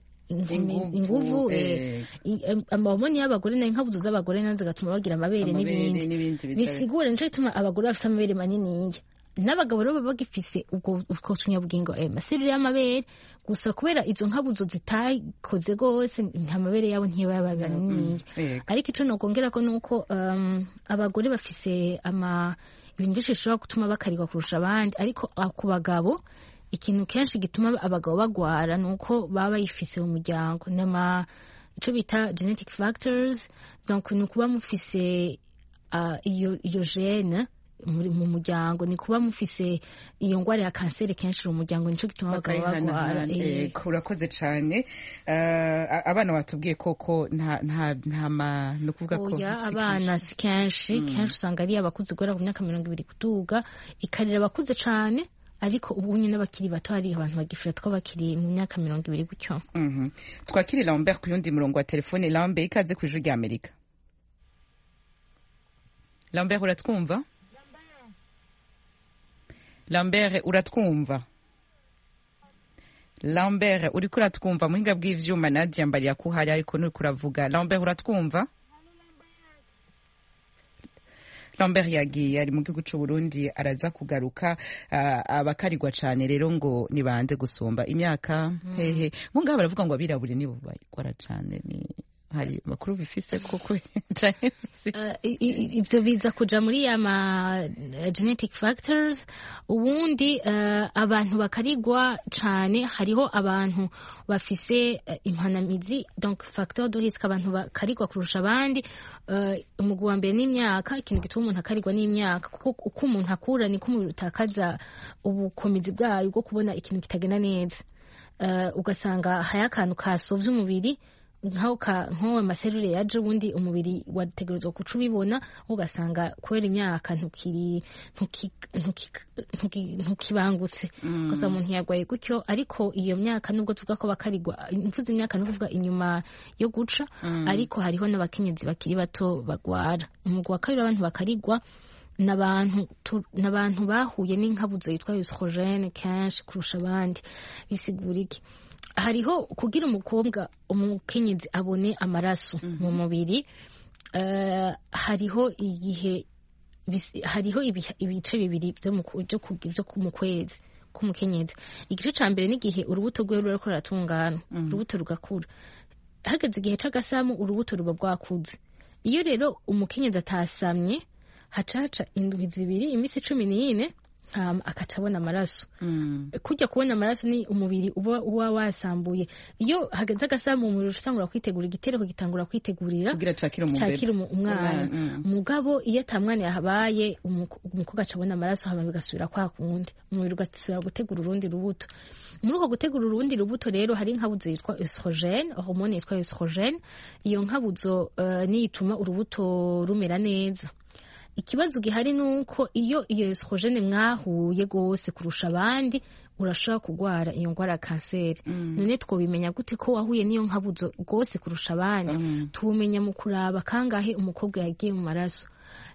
S6: inguvu eh. amahormone y'abagore na inkabuzo z'abagore nazo zigatuma bagira amabere n'ibindi bisigura nico gituma abagore bafite amabere maniniya n'abagabo rero baba bagifise ubwo ubwo tunyabugingo eh masirire y'amabere gusa kubera izo nkabuzo zitakoze gose nta mabere yabo ntiyaba banini ariko ico no kongera ko nuko um, abagore bafise ama ibintu bishobora gutuma bakarirwa kurusha abandi ariko ku bagabo ikintu kenshi gituma abagabo bagwara nuko baba bayifise mu muryango nama ico bita genetic factors donc nukuba mufise uh, iyo iyo gene mu muryango ni kuba mufise iyo ngwara ya kanseri kenshi mu muryango nico gituma abagabo bagwara
S1: urakoze cane uh, abana batubwiye koko nta nta nta no kuvuga ko
S6: abana si kenshi mm. kenshi usanga ari abakuze gwera ku myaka mirongo ibiri kuduga ikarira abakuze cane ariko ubu nyine bakiri bato hari abantu bagifira two bakiri mu myaka mirongo ibiri gutyo
S1: mhm twakiri Lambert ku yundi murongo wa telefone Lambert ikaze ku ijwi rya Amerika Lambert uratwumva Lambert uratwumva Lambert uriko uratwumva muhinga bw'ivyuma Nadia mbari yakuhari ariko nuri kuravuga Lambert uratwumva Lambert yagiye ari mu gihugu cy'u Burundi araza kugaruka uh, abakarirwa cane rero ngo nibanze gusumba imyaka mm. hehe ngo ngaba baravuga ngo abirabure nibo bakora cane ni hari makuru bifise koko
S6: ivyo biza kuja muri ya ma genetic factors ubundi uh, abantu bakarigwa cane hariho abantu bafise uh, impanamizi donc facteur de risque abantu bakarigwa kurusha abandi uh, umugwi wa mbere n'imyaka ikintu gituma umuntu akarigwa n'imyaka kuko uko umuntu akura niko umubiri utakaza ubukomezi bwayo bwo kubona ikintu kitagenda neza uh, ugasanga haya akantu kasovye umubiri nkaho ka nkowe maserure yaje ubundi umubiri wategerezwa kuca ubibona ugasanga kubera imyaka ntukiri ntukibangutse gusa umuntu yagwaye gutyo ariko iyo myaka nubwo tuvuga ko bakarigwa imfuze imyaka no kuvuga inyuma yo guca ariko hariho n'abakenyezi bakiri bato bagwara umugwi wa kabiri abantu bakarigwa n'abantu n'abantu bahuye n'inkabuzo yitwa estrogene kenshi kurusha abandi bisigura iki hariho kugira umukobwa umukenyezi abone amaraso mm -hmm. mu mubiri uh, hariho igihe hariho ibice bibiri byo mu byo mu kwezi k'umukenyezi igice ca mbere n'igihe urubuto rwe ruriko ruratungana mm -hmm. urubuto rugakura hageze igihe c'agasamu urubuto ruba bwakuze iyo rero umukenyezi atasamye hacaca indwi zibiri imisi cumi n'ine Um, akacabona amaraso mm. kujya kubona amaraso ni umubiri uba uwa wasambuye iyo hageze agasamu umubiri utangura kwitegura igitereko gitangura kwitegurira
S1: kugira cakira
S6: umwana mugabo iyo atamwana yahabaye umukobwa acabona amaraso hama bigasubira kwa kundi umubiri ugasubira gutegura urundi rubuto muri uko gutegura urundi rubuto rero hari inkabuzo yitwa estrogene hormone yitwa estrogene iyo nkabuzo uh, niyituma urubuto rumera neza ikibazo gihari nuko iyo iyo estrogene mwahuye gose kurusha abandi urashobora kugwara iyo ngwara ya kanseri mm. none twobimenya gute ko wahuye niyo nkabuzo gose kurusha abandi mm. tubumenya mu kuraba kangahe umukobwa yagiye mu maraso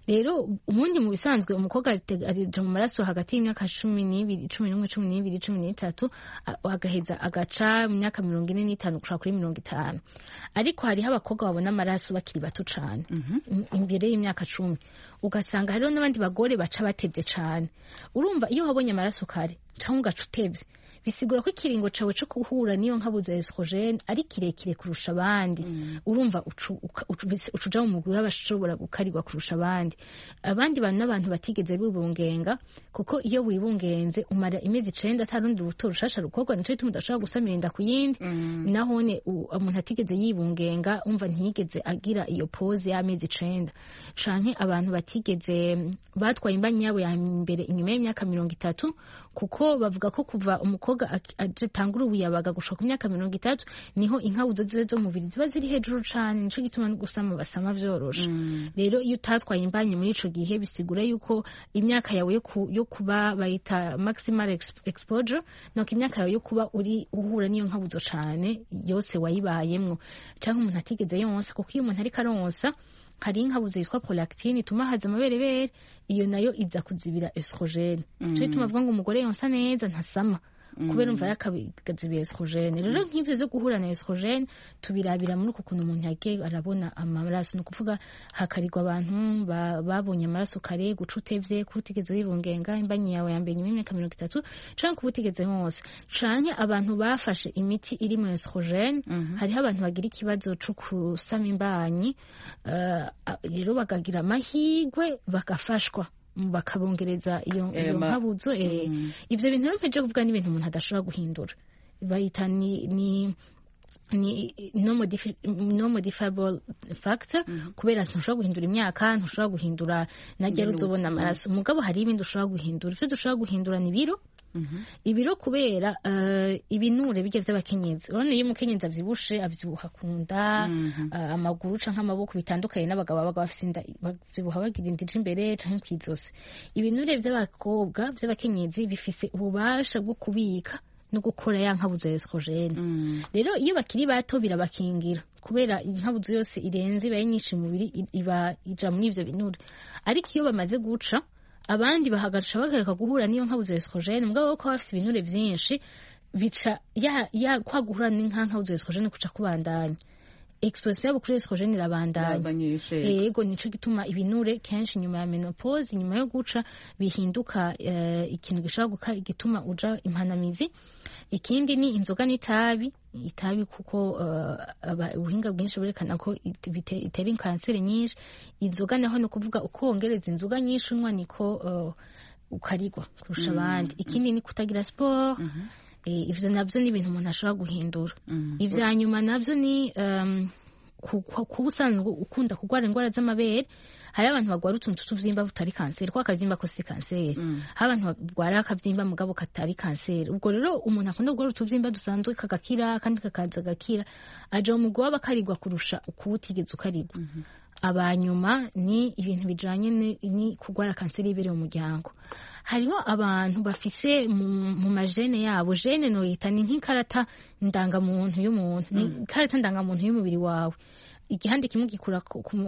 S6: rero ubundi mu bisanzwe umukobwa arija mu maraso hagati y'imyaka cumi n'ibiri cumi n'umwe cumi n'ibiri cumi n'itatu agaheza agaca mu myaka mirongo ine n'itanu gushika kuri mirongo itanu ariko hariho abakobwa babona amaraso bakiri bato cane imbere y'imyaka cumi ugasanga hariho n'abandi bagore baca batevye cane urumva iyo wabonye amaraso kare canke ugaca utevye bisigura ko ikiringo cawe co guhura niyo nkabuza estrogene ari kirekire kurusha abandi mm. urumva ucuja mu mugwi w'abashobora gukarirwa kurusha abandi abandi bantu n'abantu batigeze bibungenga kuko iyo wibungenze umara imezi icenda atarundi ruto rushasha rukorwa nico gituma udashobora gusamira inda ku yindi mm. nahone umuntu atigeze yibungenga umva ntiyigeze agira iyo pose y'amezi icenda canke abantu batigeze batwaye imbanyi yabo ya mbere inyuma y'imyaka mirongo itatu kuko bavuga ko kuva umukobwa atangura ubuyabaga gushika ku myaka mirongo itatu niho inkabuzo ziwe zo mubiri ziba ziri hejuru cane nico gituma no gusama basama vyorosha mm. rero iyo utatwaye imbanyi muri ico gihe bisigura yuko imyaka yawe yo, ku, yo kuba bayita maximal exposure no imyaka yawe yo kuba uri uhura niyo nkabuzo cane yose wayibayemwo canke umuntu atigeze yonsa kuko iyo umuntu ariko aronsa hari inkabuzo yitwa prolactine ituma haza amaberebere iyo nayo iza kuzibira estrogene mm. cyo ituma avuga ngo umugore yonsa neza ntasama kubera umva yakabigazibira estrogene rero nk'ivyo zo guhura na estrogene tubirabira muri uko kuntu umuntu yagiye arabona amaraso no kuvuga hakarirwa abantu babonye amaraso kare guca utevye kubutigeze wibungenga imbanyi yawe yambere nyuma y'imyaka mirongo itatu canke kubutigeze hose canke abantu bafashe imiti iri mu estrogene mm -hmm. hariho abantu bagira ikibazo co kusama imbanyi rero uh, bagagira amahigwe bagafashwa bakabongereza iyo iyo nkabuzo eh mm. ivyo bintu mpeje kuvuga ni ibintu umuntu adashobora guhindura bayita ni ni ni no modifiable factor mm. kubera ntushobora guhindura imyaka ntushobora guhindura najya uzobona amaraso mugabo hari ibindi ushobora guhindura ivyo dushobora guhindura ni biro Mm -hmm. ibiro kubera uh, ibinure bijye vy'abakenyezi urone iyo umukenyezi avyibushe avyibuha kunda mm -hmm. uh, amaguru canke amaboko bitandukanye n'abagabo babaga bafise inda bavyibuha bagira indije imbere canke kwizose ibinure vy'abakobwa vy'abakenyezi bifise ububasha bwo kubika no gukora ya nkabuzo estrogene mm. rero iyo bakiri bato birabakingira kubera inkabuzo yose irenze ibaye nyinshi mu mubiri iba ija muri ivyo binure ariko iyo bamaze guca abandi bahagarisha bagareka guhura niyo nkabuzo estrogene mugabo ko bafite ibinure vyinshi bica ya ya kwa guhura n'inka nkabuzo estrogene kuca kubandanya exposition yabo kuri estrogene irabandanya yego nico gituma ibinure kenshi nyuma ya menopause nyuma yo guca bihinduka uh, ikintu gishobora gituma uja impanamizi ikindi ni inzoga n'itabi itabi kuko uh, ubuhinga bwinshi burekana ko itera kanseri nyinshi inzoga naho no kuvuga uko wongereza inzoga nyinshi unwa niko uh, ukarigwa kurusha abandi mm -hmm. ikindi ni kutagira sport mm -hmm. e, ivyo navyo ni ibintu umuntu ashobora guhindura mm -hmm. ivya nyuma navyo ni um, kubusanzwe ukunda kugwara indwara z'amabere hari abantu bagwara utuntu tuvyimba butari kanseri kwa kavyimba ko si kanseri mm. hari abantu bagwara akavyimba mugabo katari kanseri ubwo rero umuntu akunda kugwara utuvyimba dusanzwe kagakira kandi kakaza gakira aje mu gwa bakarirwa kurusha ukubutigeze ukarigwa mm -hmm. abanyuma ni ibintu bijanye ni kugwara kanseri y'ibere mu muryango hariho abantu bafise mu majene yabo jene no yita ni nk'ikarata ndangamuntu y'umuntu ni ikarata ndangamuntu y'umubiri wawe igihande kimwe gikura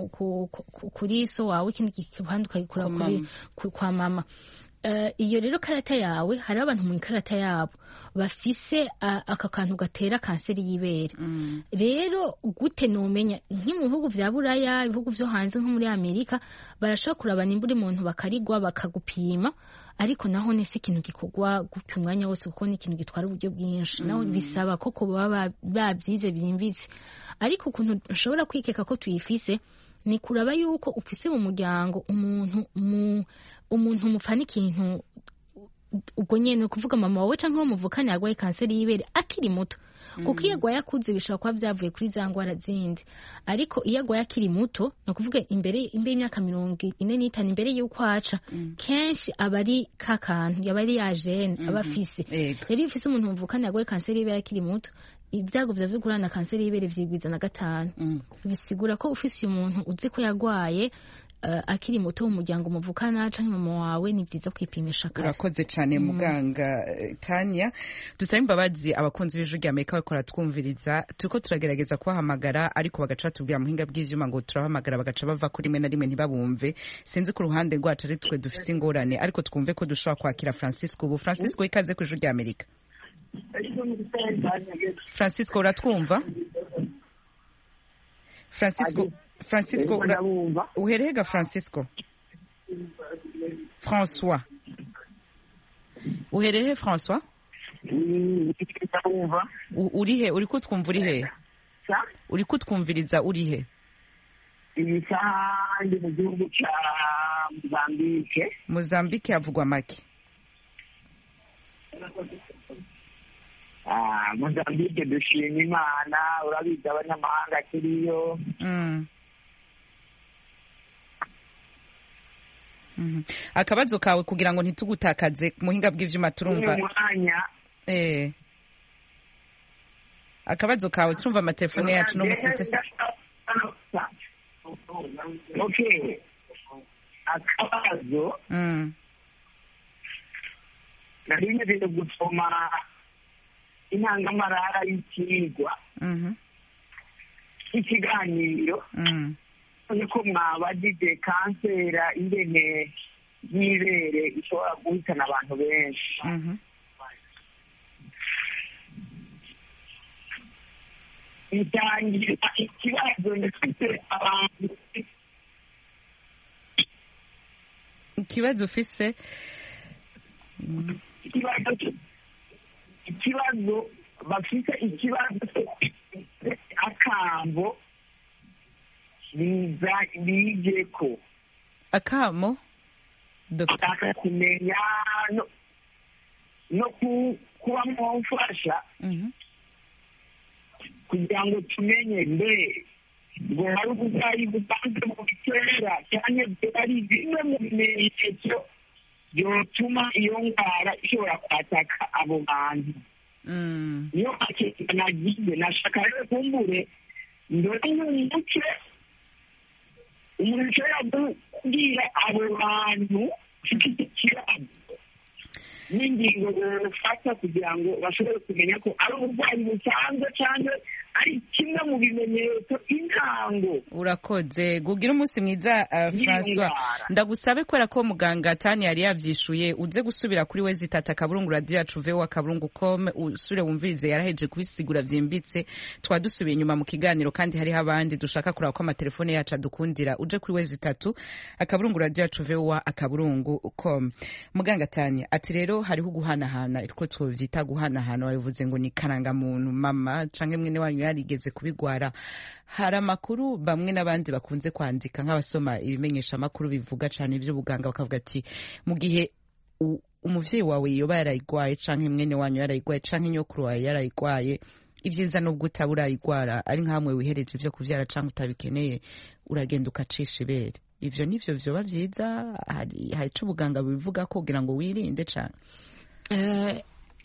S6: kuri so wawe ikindi gihande ukagikura kuri kwa mama iyo rero karata yawe hari abantu mu ikarata yabo bafise aka kantu gatera kanseri y'ibere rero gute nomenya nki mu bihugu vya Buraya ibihugu vyo hanze nko muri Amerika barashaka kuraba nimburi muntu bakarigwa bakagupima ariko naho nese ikintu gikogwa gutyo umwanya wose kuko ni ikintu gitwara uburyo bwinshi naho bisaba ko ko baba babyize byimbitse ariko ukuntu ushobora kwikeka ko tuyifise ni kuraba yuko ufise mu muryango umuntu mu umuntu mufana ikintu ubwo nyene kuvuga mama wawe canke wo muvukana yagwaye kanseri y'ibere akiri muto kuko iyo agwaye akuze bishobora kuba vyavuye kuri za ngwara zindi ariko iyo agwaye akiri muto no kuvuga imbere imbere y'imyaka mirongo ine n'itanu imbere y'uko aca mm. kenshi aba ari kakantu yaba ari ya gene mm -hmm. aba afise rero iyo ufise umuntu muvukana yagwaye kanseri y'ibere akiri muto ibyago vya vy'ugurana na kanseri y'ibere vyigwiza na gatanu mm. bisigura ko ufise umuntu uzi ko yagwaye Uh, akiri muto mu muryango muvukana canke mama wawe ni vyiza kwipimisha kare.
S1: Urakoze cane mm. muganga Tanya. Dusaba imbabazi abakunzi b'ijwi rya Amerika bakora twumviriza, turiko turagerageza kubahamagara ariko bagaca tubwira muhinga bw'ivyuma ngo turahamagara bagaca bava kuri rimwe na rimwe ntibabumve. Sinzi ku ruhande rwacu ari twe dufise ingorane ariko twumve ko dushobora kwakira Francisco. Ubu Francisco ikaze ku ijwi rya Amerika. Francisco uratwumva? Francisco Francisco uherehega Francisco François uherehe François urihe uri kutwumva urihe uri kutwumviriza urihe
S7: ibisahandi mu gihugu cya Mozambique
S1: Mozambique havugwa make
S7: ah Mozambique dushima Imana urabizi abanyamahanga kiriyo mm.
S1: Mm-hmm. Akabazo kawe kugira ngo ntitugutakaze muhinga bw'ivyuma turumva eh akabazo kawe turumva amatelefone yacu no musite
S7: okay akabazo mm nari ngiye gusoma intangamarara y'ikigwa mhm ikiganiro mhm niko mwabagije kansera ingene y'ibere ishobora guhitana abantu benshi mhm itangira ikibazo ndetse abantu
S1: ikibazo ufise
S7: ikibazo ikibazo bafite ikibazo akambo biza bije ko
S1: akamo
S7: Dr. kumenya no no kuba mwamfasha mhm kugira ngo tumenye mbe ngo hari ubuzayi busanzwe mu bitera cyane byari bimwe mu bimenyetso byotuma iyo ndwara ishobora kwataka abo bantu mm. niyo akeka nagize nashaka rero kumbure ndore n'umuce umuce yabwira abo bantu ifite ikibazo n'ingingo bafata kugira ngo bashobore kumenya ko ari uburwayi busanzwe cyangwa ari kimwe mu bimenyetso intango.
S1: Urakoze gugira umunsi mwiza uh, François ndagusabe kwera ko muganga Tani yari yavyishuye uze gusubira kuri wezi tata kaburungu radio yacu vewa kaburungu com usure wumvirize yaraheje kubisigura vyimbitse twadusubiye inyuma mu kiganiro kandi hari abandi dushaka kuraba ko amatelefone yacu adukundira uje kuri wezi tatu akaburungu radio yacu vewa akaburungu com. Muganga Tani ati rero hariho guhanahana iriko twovyita guhanahana wavuze ngo ni karanga muntu mama canke mwene wanyu yarigeze kubigwara. Hari amakuru bamwe n'abandi bakunze kwandika nk'abasoma ibimenyesha makuru bivuga cyane ivy'ubuganga bakavuga ati mu gihe umuvyeyi wawe yoba yarayigwaye canke mwene wanyu yarayigwaye canke nyokuru wawe yarayigwaye ivyiza nubwo utaburayigwara ari nkamwe wihereje ivyo kuvyara canke utabikeneye uragenda ukacisha ibere. Ivyo nivyo vyoba vyiza hari hari ico ubuganga bivuga ko kugira ngo wirinde cane.
S6: Uh,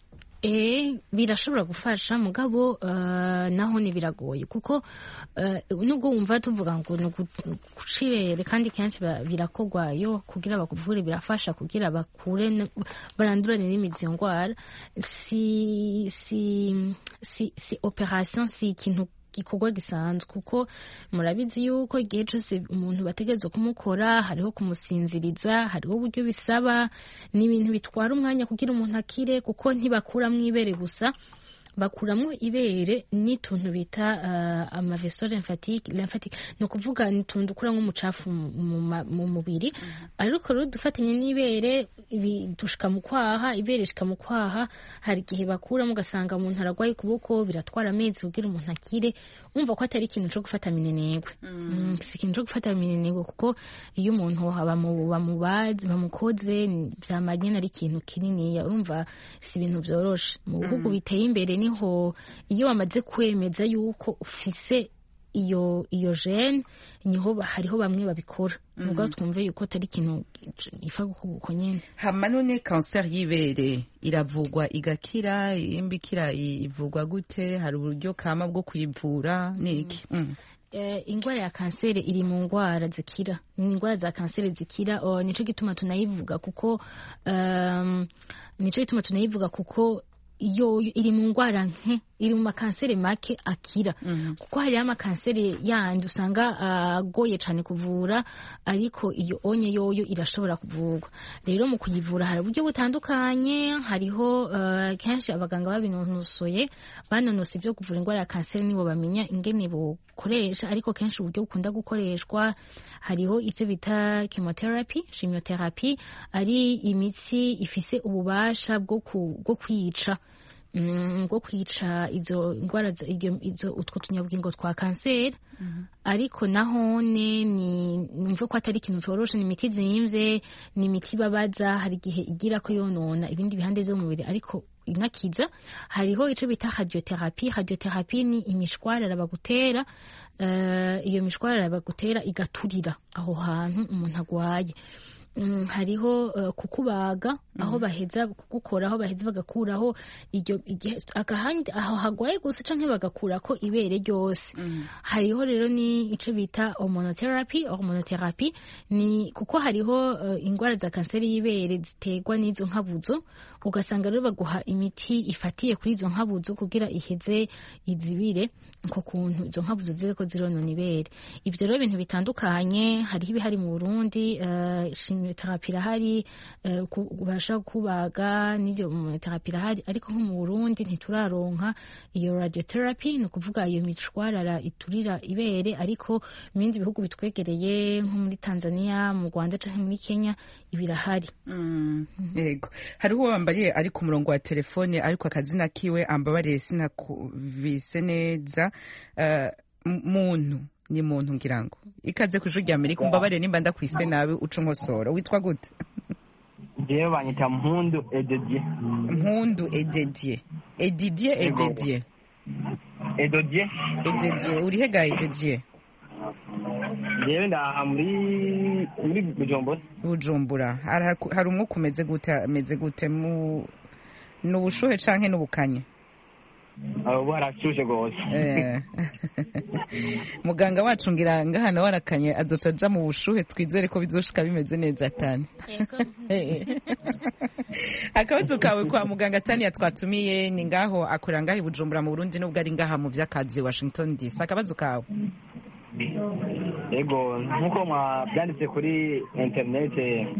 S6: Eh birashobora gufasha mugabo uh, naho ni biragoye kuko uh, nubwo wumva tuvuga ngo no gucirere kandi kenshi birakogwa yo kugira bakuvure birafasha kugira bakure barandurane n'imizi ngwara si si si si operation si ikintu gikorwa gisanzwe kuko murabizi yuko igihe cyose umuntu bategereza kumukora hariho kumusinziriza hariho uburyo bisaba n'ibintu bitwara umwanya kugira umuntu akire kuko ntibakura mwibere gusa bakuramwo ibere n'ituntu bita uh, ama vaisseaux lymphatiques lymphatique no kuvuga nitundu kura nk'umucafu mu mubiri mm -hmm. ariko rero dufatanye n'ibere dushika mu kwaha ibere shika mu kwaha hari gihe bakura mugasanga umuntu aragwaye kuboko biratwara amezi kugira umuntu akire umva ko atari ikintu cyo gufata minenegwe mm. mm, si ikintu cyo gufata minenegwe kuko iyo umuntu haba mu bamubazi bamukoze byamanye ari ikintu kinini urumva si ibintu byoroshe mu bihugu mm. biteye imbere niho iyo wamaze kwemeza yuko ufise iyo iyo gene niho hariho bamwe babikora nubwo twumve yuko atari ikintu ifa gukuko nyene.
S1: Hama none cancer y'ibere iravugwa igakira, imbikira ivugwa gute? Hari uburyo kama bwo kuyivura niki? mm.
S6: Uh, ingwara ya kanseri iri mu ngwara zikira, ni ingwara za kanseri zikira. uh, nico gituma tunayivuga kuko um, nico gituma tunayivuga kuko iyo iri mu ngwara nke, iri mu makanseri make akira. mm-hmm. kuko hari amakanseri yandi usanga agoye uh, cyane kuvura, ariko iyo onye yoyo irashobora kuvurwa. Rero mu kuyivura hari uburyo butandukanye. Hariho uh, kenshi abaganga babinonosoye banonose ibyo kuvura ingwara ya kanseri nibo bamenya ingene bukoresha, ariko kenshi uburyo bukunda gukoreshwa hariho icyo bita chemotherapy, chemotherapy ari imitsi ifise ububasha bwo bwo kwica bwo kwica izo ngwara izo utwo tunyabwingo twa kanseri. mm-hmm. ariko nahone ni numve ko atari ikintu coroshe, ni imiti zimvye, ni imiti babaza, hari igihe igira ko yonona ibindi bihande vyo mu mubiri ariko inakiza. Hariho ico bita radiotherapy. Radiotherapy ni imishwarara bagutera, uh, iyo mishwarara bagutera igaturira aho hantu umuntu agwaye. Mm, hariho uh, kukubaga mm. aho baheza kugukora, aho baheza bagakuraho iryo agahandi aho hagwaye gusa canke bagakurako ibere ryose. mm. Hariho rero ni ico bita hormonotherapy. Hormonotherapy ni kuko hariho uh, ingwara za kanseri y'ibere ziterwa n'izo nkabuzo, ugasanga rero baguha imiti ifatiye kuri izo nkabuzo kugira iheze izibire uko kuntu izo nkabuzo zireko zironona ibere. Ivyo rero ibintu bitandukanye, hariho ibihari mu Burundi, uh, therapy irahari, ubasha kubaga n'ibyo mu therapy irahari, ariko nko mu Burundi ntituraronka iyo radiotherapy, ni ukuvuga iyo mishwarara iturira ibere. Ariko mu bindi bihugu bitwegereye nko muri Tanzania, mu Rwanda canke muri Kenya ibirahari.
S1: mm. Yego, hariho wambariye ari ku murongo wa telefone ariko akazina kiwe ambabariye sinakuvise neza. uh, muntu ni muntu ngira ngo ikaze ku ijwi rya Amerika, umbabarire nimba ndakwise nabi uca nkosoro. Witwa gute?
S8: Jewe banyita Mpundu Ededie.
S1: Mpundu Ededie. Edidie Ededie.
S8: Ededie.
S1: Ededie. Uri hega Ededie?
S8: Jewe ndaha muri muri Bujumbura.
S1: Bujumbura. Hari umwuka umeze gute? Ameze gute? mu n'ubushuhe canke n'ubukanye?
S8: Abo barashushe gose.
S1: Eh. Muganga wacu ngira ngahana warakanye azoca aja mu bushuhe, twizere ko bizoshika bimeze neza cyane. Akabazo kawe kwa muganga Tania twatumiye ni ngaho akora ngaho Bujumbura mu Burundi nubwo ari ngaha mu vyakazi Washington D C. Akabazo kawe?
S8: Ego, nkuko mwabyanditse kuri internet,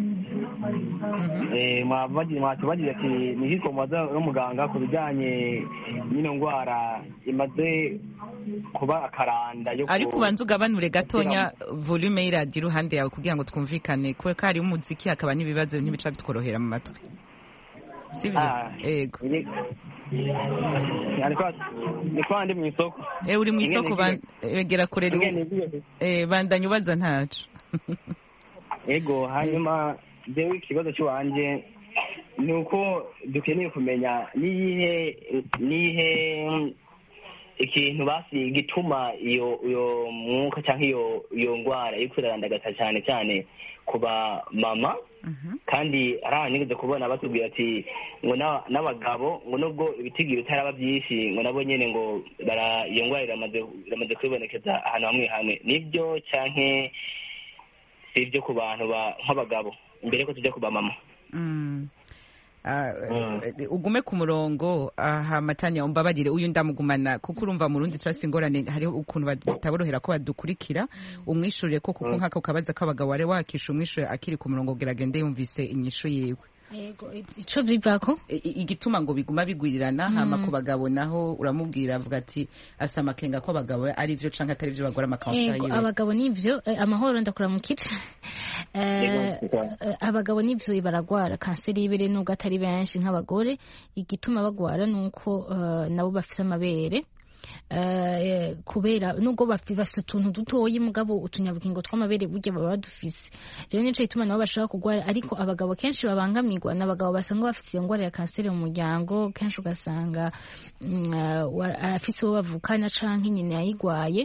S8: eh mwabagiye mwatubagiye ati nihiko mwaza no muganga ku bijanye n'ino ngwara imaze kuba akaranda yo.
S1: Ariko ubanza ugabanure gatonya volume y'iradi ruhande yawe kugira ngo twumvikane, kuko kari umuziki hakaba n'ibibazo ntibica bitworohera mu matwi. Sivyo? Ego.
S8: Ariko ni kwandi mu isoko.
S1: Eh uri mu isoko bagera kurera. Eh bandanye ubaza ntacu.
S8: Ego, hanyuma dewe ikibazo cy'uwanje nuko dukeneye kumenya nihe nihe ikintu basi gituma iyo iyo mwuka cyangwa iyo iyo ngwara ikurarandagata cyane cyane kuba mama. Uh-huh. Kandi aranigeze kubona batubwira ati ngo n'abagabo ngo nubwo ibitigiro taraba byinshi ngo nabo nyene ngo bara iyo ngwara iramaze iramaze kwibonekeza ahantu hamwe hamwe. Nibyo cyanke sivyo ku bantu nk'abagabo mbere ko tujya kuba mama?
S1: mm. Uh, mm. Ugume ku murongo aha. Matanya umbabarire uyu ndamugumana kuko urumva mu Rundi turasi ingorane, hariho ukuntu bataborohera ko badukurikira. Umwishurire ko kuko nkaka ukabaza ko abagabo ware wakisha umwishure akiri ku murongo geragende yumvise inyishu yiwe.
S6: Yego, ico bivako
S1: igituma ngo biguma bigwirirana. mm. Hama ku bagabo naho uramubwira avuga ati asa makenga ko abagabo ari vyo canke atari vyo bagora amakansa yiwe.
S6: Yego, abagabo nivyo. eh, amahoro ndakura mu kice. eh, abagabo nivyo baragwara kanseri y'ibere nubwo atari benshi nk'abagore. Igituma bagwara nuko uh, nabo bafise amabere. uh, kubera nubwo bafite utuntu dutoyi mugabo utunyabugingo tw'amabere burya baba badufise rero nico ituma nabo bashaka kugwara ariko abagabo kenshi babangamirwa n'abagabo basanga bafite iyo ngwara ya kanseri mu muryango kenshi ugasanga uh, arafise uwo bavukana canke nyine yayigwaye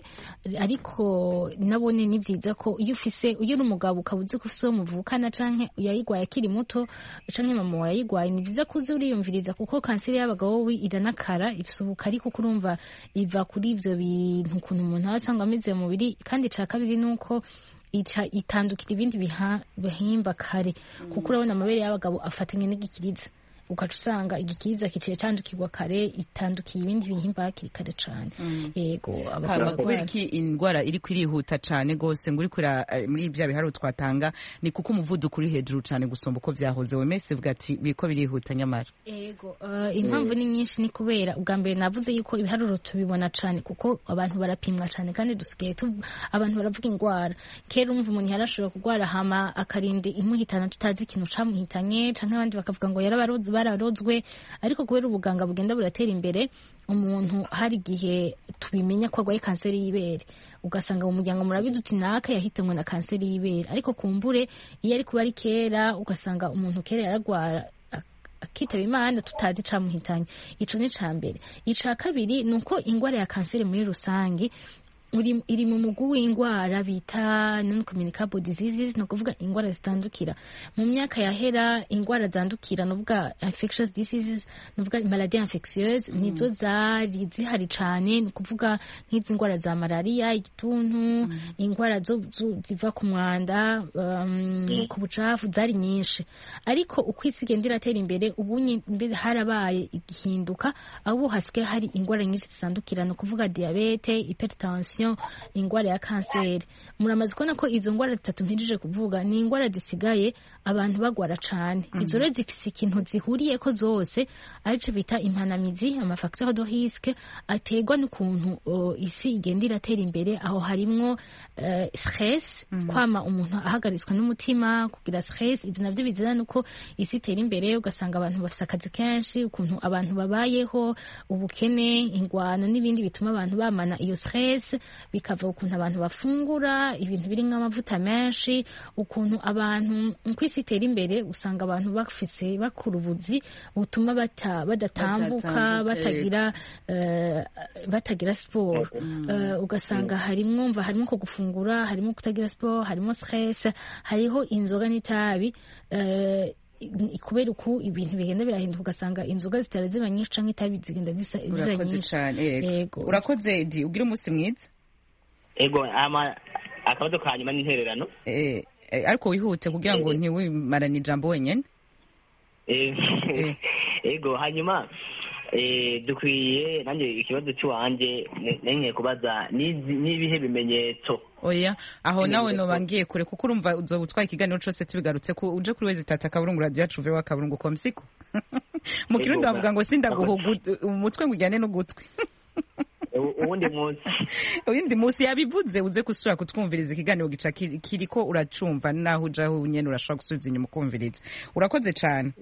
S6: ariko nabone ni vyiza ko iyo ufise iyo uri umugabo ukabuze ko ufise uwo muvukana canke yayigwaye akiri muto canke mama yayigwaye ni vyiza kuze uriyumviriza kuko kanseri y'abagabo wi iranakara ifise ubukari kuko urumva iva kuri ivyo bintu ukuntu umuntu asanga ameze mu mubiri kandi ca kabiri nuko ica itandukira ibindi bihimba kare kuko urabona amabere y'abagabo afatanye n'igikiriza ukaca usanga igikiriza kiciye candukirwa kare itandukiye ibindi bihimba hakiri kare cane yego
S1: kubera iki indwara iri kwirihuta cane gose ngo uri kura muri bya biharo twatanga ni kuko umuvuduko uri hejuru cane gusomba uko vyahoze wemese vuga ati biko birihuta nyamara
S6: yego uh, impamvu ni nyinshi ni kubera ubwa mbere navuze yuko ibiharuro tubibona cane kuko abantu barapimwa cane kandi dusigaye abantu baravuga ingwara kera umva umuntu yarashobora kugwara hama akarinde imuhitana tutazi ikintu camuhitanye canke abandi bakavuga ngo yarabaroze bararozwe ariko kubera ubuganga bugenda buratera imbere umuntu hari igihe tubimenya ko agwaye kanseri y'ibere ugasanga mu muryango murabizi uti naka yahitanwe na kanseri y'ibere ariko kumbure iyo ari kuba ari kera ugasanga umuntu kera yaragwara akitaba imana tutazi camuhitanye ico ni ca mbere ica kabiri nuko ingwara ya kanseri muri rusangi uri iri mu mugu w'ingwara bita non communicable diseases no kuvuga ingwara zitandukira mu myaka yahera ingwara zandukira no kuvuga infectious diseases no kuvuga maladie infectieuse mm. nizo zari zihari cane no kuvuga nk'izi ngwara za malaria igituntu mm. ingwara zo ziva ku mwanda um, mm. ku bucafu zari nyinshi ariko ukwisiga ndiratera imbere ubunye mbere harabaye igihinduka abo hasike hari ingwara nyinshi zitandukira no kuvuga diabete hypertension ingwara ya kanseri muramaze kubona ko izo ngwara zitatu mpirije kuvuga ni ingwara zisigaye abantu bagwara cane mm -hmm. izo rero zifise ikintu zihuriye ko zose arico bita impanamizi ama facteur de risque ategwa n'ukuntu uh, isi igenda iratera imbere aho harimwo uh, stress mm -hmm. kwama umuntu ahagarizwa n'umutima kugira stress ivyo navyo bizana nuko isi itera imbere ugasanga abantu bafise akazi kenshi ukuntu abantu babayeho ubukene ingwano n'ibindi bituma abantu bamana iyo stress bikava ukuntu abantu bafungura ibintu biri nk'amavuta menshi ukuntu abantu kwisi itera imbere usanga abantu bafise bakura ubuzi butuma bata badatambuka batagira uh, batagira sport mm. uh, ugasanga mm. harimwo mva harimo ko gufungura harimo kutagira sport harimo stress hariho inzoga n'itabi uh, kubera uko ibintu bigenda birahinduka ugasanga inzoga zitara ziba nyinshi canke itabi zigenda zisa nyinshi
S1: yego urakoze di ugira umunsi mwiza
S8: ego ama akabazo kanyuma n'intererano
S1: eh ariko wihute kugira ngo ntiwimarane ijambo wenyene
S8: eh ego hanyuma eh dukwiye nanje ikibazo cy'uwanje nenye kubaza nibihe bimenyetso
S1: oya aho nawe no bangiye kure kuko urumva uzo utwaye ikiganiro cyose tubigarutse ko uje kuri wezi tata kaburungu radio yacu vewa kaburungu komsiko mu kirundi bavuga ngo sindaguhugu umutwe ngujyane no gutwi
S8: uwundi munsi
S1: uwundi munsi yabivuze uze kusura kutwumviriza ikiganiro gica kiriko uracumva naho ujaho nyene urashobora gusubiza inyuma kumviriza urakoze cyane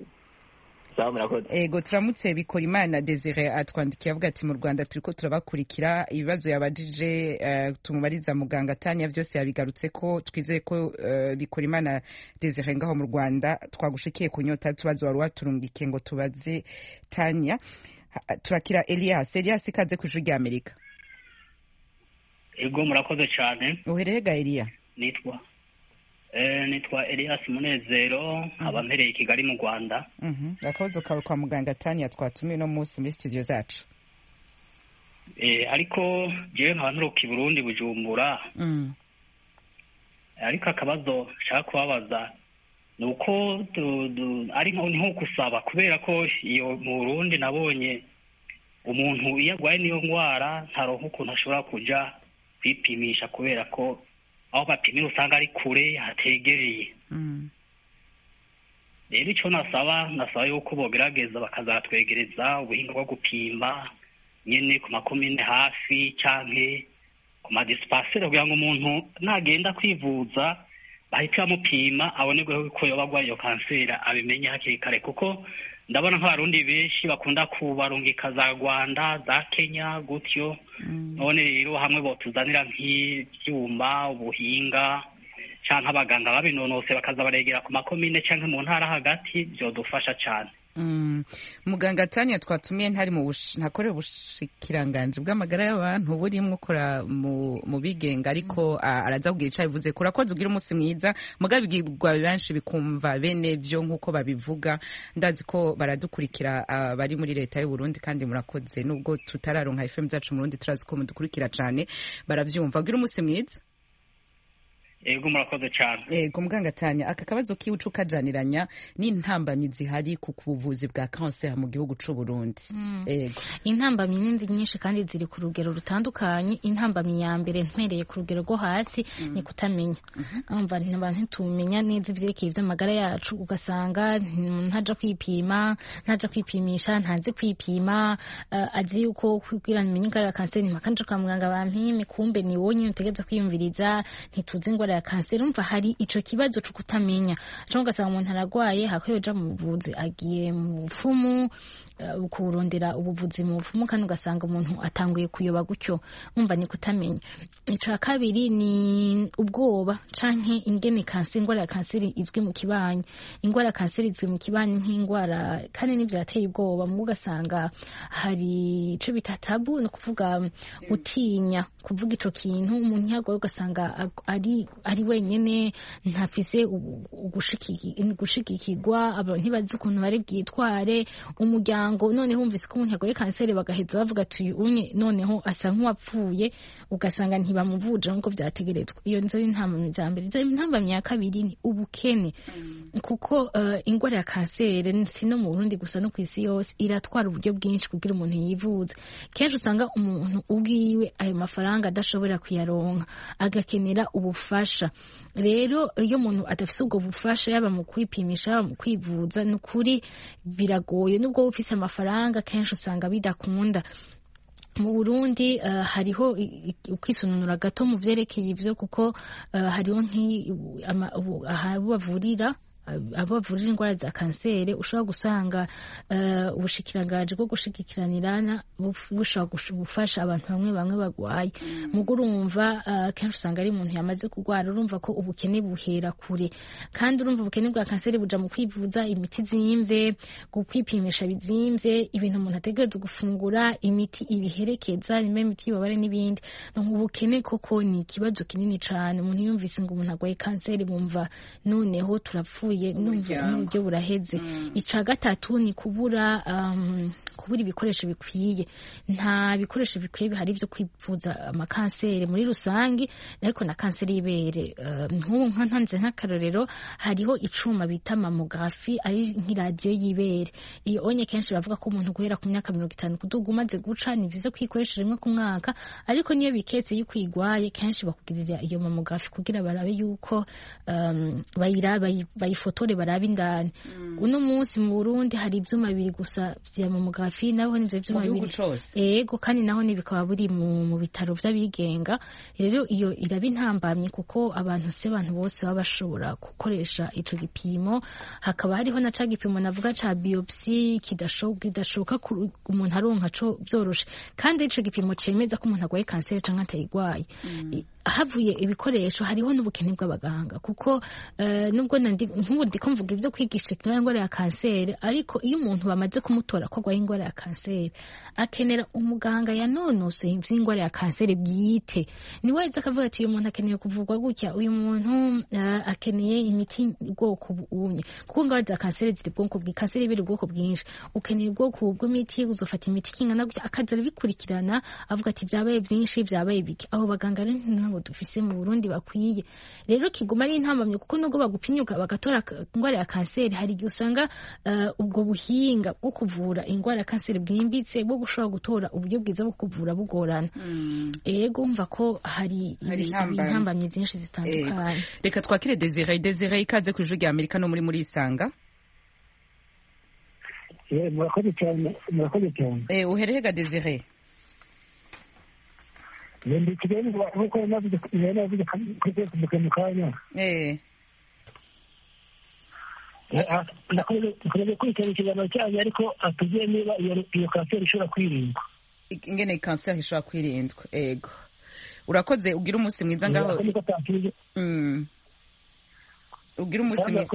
S1: ego turamutse bikora imana Desire atwandikiye avuga ati mu Rwanda turiko turabakurikira ibibazo yabajije uh, tumubariza muganga Tanya vyose yabigarutse ko twizeye ko uh, bikora imana Desire ngaho mu Rwanda twagushikiye kunyota tubazo wari waturungike ngo tubaze Tanya turakira Elias Elias ikaze ku ijwi rya Amerika
S9: ego murakoze cyane
S1: uherega Elia
S9: nitwa Eh nitwa Elias Munezero aba mpereye Kigali mu Rwanda.
S1: Mhm. Akabazo kawe kwa muganga Tanya twatumiye no munsi muri studio zacu.
S9: Eh ariko je nkabanturuka i Burundi Bujumbura.
S1: Mhm.
S9: Ariko akabazo shaka kubabaza nuko ari nko nko kusaba kubera ko iyo mu Burundi nabonye umuntu iyo agwaye niyo ngwara ntaronka ukuntu ashobora kuja kwipimisha kubera ko aho bapimira usanga ari kure hategereye. Rero icyo nasaba nasaba yuko bogerageza bakazatwegereza ubuhinga bwo gupima nyene ku makomine hafi canke ku madispensaire kugira ngo umuntu nagenda kwivuza bahita bamupima abonerwe ko yoba agwaye iyo kanseri abimenye hakiri kare kuko ndabona nk'abarundi benshi bakunda kubarungika za Rwanda za Kenya gutyo none rero hamwe botuzanira nk'ivyuma ubuhinga canke abaganga babinonose bakaza baregera ku makomine canke mu ntara hagati byodufasha cane.
S1: Mm. Muganga Tanya twatumiye ntari mu ntakorera ubushikiranganje bw'amagara y'abantu burimwe ukora mu mu bigenga ariko uh, araza kugira ica bivuze kurakoze ugira umunsi mwiza mugabigirwa benshi bikumva bene byo nkuko babivuga ndazi ko baradukurikira uh, bari muri leta y'u Burundi kandi murakoze nubwo tutararonka F M zacu mu Burundi turazi ko mudukurikira cyane baravyumva ugira umunsi mwiza.
S9: Ego murakoze cyane.
S1: Ego muganga Tanya aka kabazo kiwucu kajaniranya n'intambamizi hari ku kubuvuzi bwa cancer mu gihugu c'u Burundi.
S6: Mm. Ego intambamyi n'indi nyinshi kandi ziri ku rugero rutandukanye. Intambamyi ya mbere ntwereye ku rugero rwo hasi mm. ni kutamenya. Umva mm-hmm. ntabantu tumenya neza ivyerekeye ivy'amagara yacu ugasanga ntaja kwipima ntaja kwipimisha ntazi kwipima uh, azi yuko kugira menye ingwara cancer ni makanje kwa muganga bampime kumbe ni wonye utegeza kwiyumviriza ntituzi ingwara ya kanseri. Umva hari ico kibazo cyo kutamenya cyo ugasanga umuntu aragwaye hakweja mu buvuzi agiye mu bufumu uh, kurondera ubuvuzi mu bufumu kandi ugasanga umuntu atanguye kuyoba gutyo. Umva ni kutamenya. Ica kabiri ni ubwoba canke ingene kanseri ingwara ya kanseri izwi mu kibanyi. Ingwara ya kanseri izwi mu kibanyi nk'ingwara kandi n'ivyateye ubwoba mu ugasanga hari ico bita tabu no kuvuga gutinya kuvuga ico kintu umuntu yagoye ugasanga ari ari wenyene ntafise gushikikirwa abantu ntibazi ukuntu bari bwitware umuryango none humvise ko umuntu yagoye kanseri bagaheza bavuga ati unye noneho asa nk'uwapfuye ugasanga ntibamuvuje nkuko vyategerezwa. Iyo nzo intambamyi za mbere. Intambamyi ya kabiri ni ubukene mm. kuko uh, ingwara ya kanseri si no mu Burundi gusa no kw'isi yose iratwara uburyo bwinshi kugira umuntu yivuze. Kenshi usanga umuntu ubwiwe ayo mafaranga adashobora kuyaronka agakenera ubufasha. Rero iyo umuntu adafise ubwo bufasha yaba mu kwipimisha yaba mu kwivuza n'ukuri biragoye nubwo ufise amafaranga kenshi usanga bidakunda. Mu Burundi uh, hariho ukwisununura gato mu vyerekeye ivyo kuko uh, hariho nk'i bavurira abo bavurira ingwara za kanseri ushobora gusanga uh, ubushikiranganje bwo gushikiranirana bushobora gufasha abantu bamwe bamwe bagwaye mm. mugo urumva uh, kenshi usanga ari umuntu yamaze kugwara urumva ko ubukene buhera kure kandi urumva ubukene bwa kanseri buja mu kwivuza imiti zimvye gukwipimisha bizimvye ibintu umuntu ategereza gufungura imiti ibiherekeza nime imiti babare n'ibindi ubukene koko ni ikibazo kinini cane umuntu yumvise ngo umuntu agwaye kanseri bumva noneho turapfuye n'uburyo buraheze. mm. Ica gatatu ni kubura um, kubura ibikoresho bikwiye. Nta bikoresho bikwiye bihari byo kwivuza amakanseri muri rusangi ariko na kanseri y'ibere nk'ubu uh, nka ntanze nk'akarorero hariho icuma bita mammographie ari nk'iradiyo y'ibere. Iyo onye kenshi bavuga ko umuntu guhera ku myaka mirongo itanu kuduga umaze guca ni vyiza kwikoresha rimwe ku mwaka ariko niyo biketse yuko igwaye kenshi bakugirira iyo mammographie kugira barabe yuko um, bayira bayifotore barabe indani. mm. Uno munsi mu Burundi hari ivyuma bibiri gusa vya mammographie naho nivyo vyuma bibiri ego kandi naho ni bikaba buri mu, mu bitaro vy'abigenga. Rero iyo iraba intambamye kuko abantu se abantu bose baba bashobora gukoresha ico gipimo. Hakaba hariho na ca gipimo navuga ca biopsie kidashoboka kidashoboka umuntu aronka co vyoroshe kandi ico gipimo cemeza ko umuntu agwaye kanseri canke atayigwaye. mm. Havuye ibikoresho hariho n'ubukene bw'abaganga kuko uh, nubwo nandi nk'ubu ndiko mvuga ivyo kwigisha ingwara ya kanseri ariko iyo umuntu bamaze kumutora ko agwaye ingwara ya kanseri akenera umuganga yanonosoye ivy'ingwara ya kanseri bwite. Ni weza akavuga ati uyu muntu akeneye kuvurwa gutya uyu muntu uh, akeneye imiti ubwoko bunye kuko ingwara za kanseri ziri bwoko bwi kanseri biri ubwoko bwinshi ukeneye ubwoko bw'imiti uzofata imiti kingana gutya akaza bikurikirana avuga ati byabaye byinshi byabaye biki. Aho baganga rero nabo dufise mu Burundi bakwiye. Rero kiguma ari intambamye kuko nubwo bagupimyuka bagatora ingwara ya kanseri hari igihe usanga uh, ubwo buhinga bwo kuvura ingwara ya kanseri bwimbitse bwo gushobora gutora uburyo bwiza bwo kuvura bugorana. mm. Ego umva ko hari intambamye zinshi zitandukanye.
S1: Reka twakire Desire. Desire ikaze ku ijwi rya Amerika no muri muri Isanga.
S10: Eh murakoze cyane murakoze cyane.
S1: Eh uherehega Desire?
S10: Ndi kigeni nkuko navuze navuze kugeza mu kanya.
S1: Eh
S10: dukomeje kwitaba ikiganiro cyanyu ariko atubwiye niba iyo kanseri ishobora kwirindwa
S1: ingene kanseri ishobora kwirindwa ego urakoze ugira umunsi mwiza ngaho ugira umunsi mwiza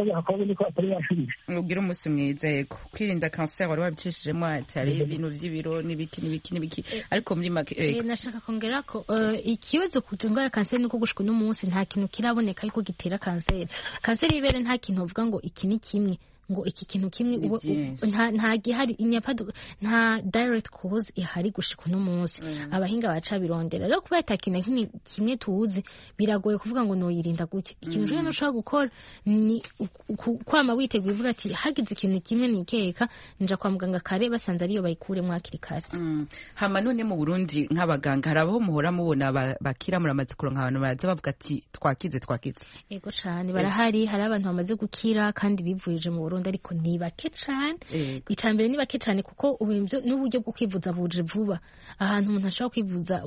S1: ugira umunsi mwiza yego kwirinda kanseri wari wabicishijemo ati hari ibintu by'ibiro n'ibiki n'ibiki n'ibiki ariko muri make
S6: yego nashaka kongera ko ikibazo ku ndwara kanseri nuko gushika no munsi nta kintu kiraboneka ariko gitera kanseri kanseri y'ibere nta kintu uvuga ngo iki ni kimwe ngo iki kintu kimwe nta nta gihari inyapado nta direct cause ihari gushika no munsi abahinga baca birondera rero kuba yatakina kimwe kimwe tuzi biragoye kuvuga ngo no yirinda gute ikintu rero ushaka gukora ni kwama witeguye uvuga ati hagize ikintu kimwe nikeka nja kwa muganga kare basanze ariyo bayikure mwakiri kare
S1: hama none mu Burundi nk'abaganga harabaho muhora mubona bakira muramaze kuronka abantu baraza bavuga ati twakize twakize
S6: yego cyane barahari hari abantu bamaze gukira kandi bivurije mu Burundi ariko ni bake cyane icambere ni bake cyane kuko n'uburyo bwo kwivuza buje vuba ahantu umuntu ashobora kwivuza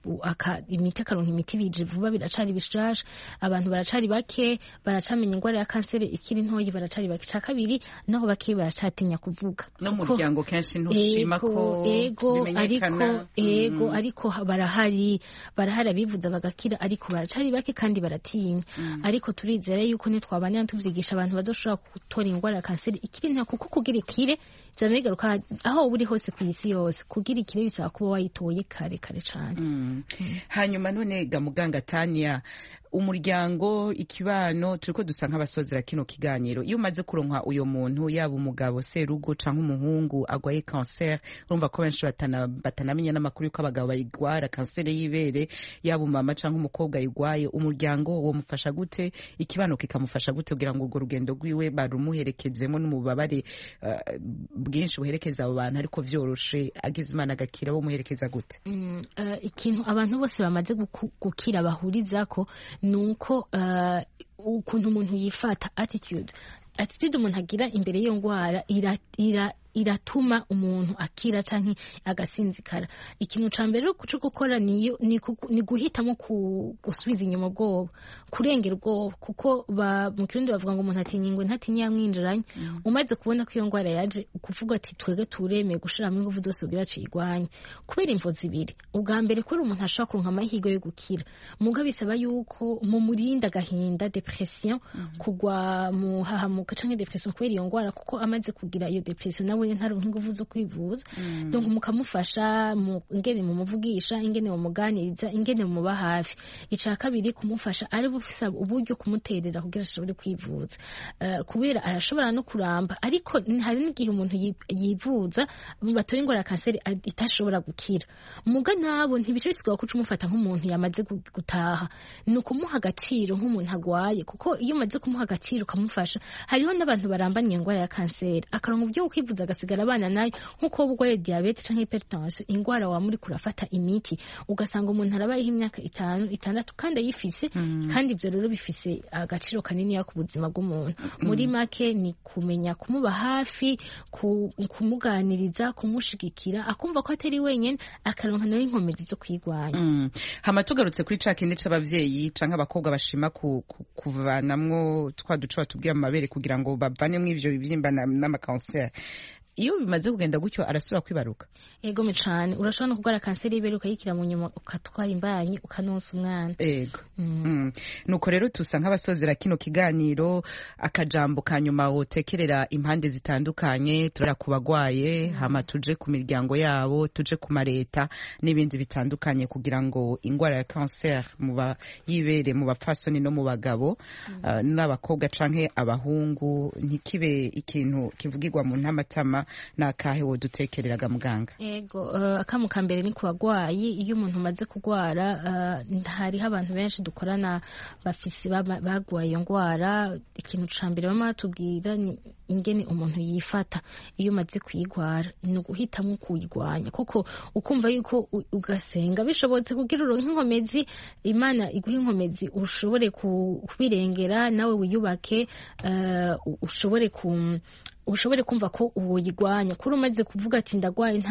S6: imiti akaronka imiti bije vuba biracari bishasha abantu baracari bake baracamenya ingwara ya kanseri ikiri ntoyi baracari bake ca kabiri naho bake baracatinya kuvuga
S1: no mu muryango kenshi ntushima ko
S6: bimenyekana ego ariko barahari barahari abivuza bagakira ariko baracari bake kandi baratinya ariko turizera yuko nitwabanira tuvyigisha abantu bazoshobora gutora ingwara kanseri ikiri nta kuko kugira ikire byamengaruka aho uri hose ku isi yose kugira ikire bisaba kuba wayitoye kare kare cyane
S1: mm. hanyuma none ga muganga Tania umuryango ikibano turiko dusa nk'abasozera kino kiganiro iyo umaze kuronka uyo muntu yaba umugabo serugo canke umuhungu agwaye cancer urumva ko benshi batana batanamenya n'amakuru yuko abagabo bayigwara cancer y'ibere yaba umama canke umukobwa yigwaye umuryango wo mufasha gute ikibano kikamufasha gute kugira ngo urwo rugendo rwiwe barumuherekezemo n'umubabare uh, bwinshi buherekeza abo bantu ariko vyoroshe agize imana agakira bo muherekeza gute
S6: mm, uh, ikintu abantu bose bamaze gukira bahurizako nuko uh, ukuntu umuntu yifata attitude attitude umuntu agira imbere yo ngwara ira, ira iratuma umuntu akira canke agasinzikara ikintu ca mbere cyo gukora niyo ni, ni guhitamo gusubiza inyuma ubwoba kurengera ubwoba kuko mu kirundi bavuga ngo umuntu atinya ingwe ntatinya yamwinjiranye mm. umaze kubona ko iyo ngwara yaje kuvuga ati twege turemeye gushiramo ingufu zose kugira cigwanye kubera imvo zibiri ubwa mbere kuri umuntu ashaka kuronka amahigo yo gukira muga bisaba yuko mu murinda gahinda depression mm. kugwa mu hahamuka canke depression kubera iyo ngwara kuko amaze kugira iyo depression nawe ntaronka ingufu zo kwivuza mm. donc mukamufasha mu ingene mu muvugisha ingene mu muganiriza ingene mu muba hafi ica kabiri kumufasha ari bufisa uburyo kumuterera kugira ashobore kwivuza uh, kubera arashobora no kuramba ariko hari n'igihe umuntu yivuza batora ingwara ya kanseri itashobora gukira muga nabo ntibishobora kuca umufata nk'umuntu yamaze gutaha ni ukumuha agaciro nk'umuntu agwaye kuko iyo umaze kumuha agaciro ukamufasha hariho n'abantu barambanye ingwara ya kanseri akaronka uburyo kwivuza agasigara abana nayo nk'uko ubugwaye diabete canke hypertension ingwara wa muri kurafata imiti ugasanga umuntu arabayeho imyaka itanu itandatu kandi ayifise mm. kandi ivyo rero bifise agaciro kanini ya ku buzima bw'umuntu mm. muri make ni kumenya kumuba hafi ku, kumuganiriza kumushigikira akumva ko atari wenyene akaronka nayo inkomezi zo kwigwanya
S1: mm. hama tugarutse kuri ca kindi c'abavyeyi canke abakobwa bashima ku, ku, kuvanamwo twa duco batubwiye mu mabere kugira ngo bavanemo ivyo bivyimba n'amakanseri iyo bimaze kugenda gutyo arasubira kwibaruka
S6: ego cyane urashobora no kugwara kanseri y'ibere ukayikira mu nyuma ukatwara imbanyi ukanonsa umwana
S1: ego mm. mm. nuko rero tusa nk'abasozera kino kiganiro akajambo kanyuma wotekerera impande zitandukanye turara ku bagwaye mm. hama tuje ku miryango yabo tuje ku mareta n'ibindi bitandukanye kugira ngo ingwara ya cancer mu bayibere mu bapfasoni no mu bagabo mm. uh, n'abakobwa canke abahungu ntikibe ikintu kivugirwa mu ntamatama nakahe wo dutekereraga muganga
S6: ego uh, akamu kambere ni kubagwayi iyo umuntu maze kugwara uh, hari abantu benshi dukorana bafisi bagwaye iyo ngwara ikintu cambere bama tubwira ni ingene umuntu yifata iyo maze kwigwara ni guhitamo kuyigwanya kuko ukumva yuko ugasenga bishobotse kugira uronke inkomezi imana iguha inkomezi ushobore kubirengera nawe wiyubake uh, ushobore ku ushobore kumva ko uwo yigwanya kuri umaze kuvuga ati ndagwaye nta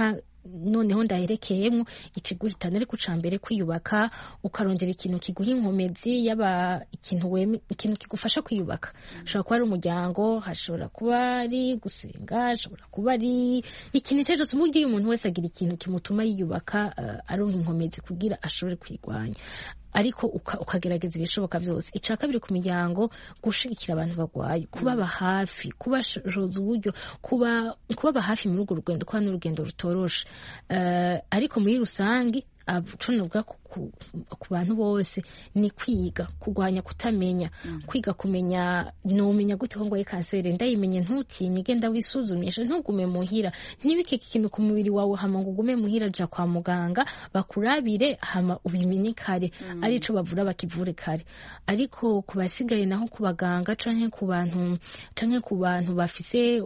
S6: noneho ndaherekeyemo ikiguhitana ariko uca mbere kwiyubaka ukarondera ikintu kiguha inkomezi yaba ikintu weme ikintu kigufasha kwiyubaka ashobora kuba ari umuryango hashobora kuba ari gusenga hashobora kuba ari ikintu cyose mu gihe umuntu wese agira ikintu kimutuma yiyubaka uh, aronka inkomezi kugira ashobore kwigwanya ariko ukagerageza ibishoboka byose. Icya kabiri ku miryango gushigikira abantu bagwaye kubaba hafi kubashoza uburyo kuba kubaba hafi muri urwo rugendo kwa n'urugendo rutoroshe uh, ariko muri rusangi abucunuga ku bantu bose ni kwiga kugwanya kutamenya mm. kwiga kumenya no umenya gute ko ngo kanseri ndayimenye ntutinye genda wisuzumisha ntugume muhira nibike ikintu ku mubiri wawe hama ngo ugume muhira ja kwa muganga bakurabire hama ubimenye kare mm. ari ico bavura bakivure kare ariko kubasigaye naho kubaganga canke ku bantu canke ku bantu bafise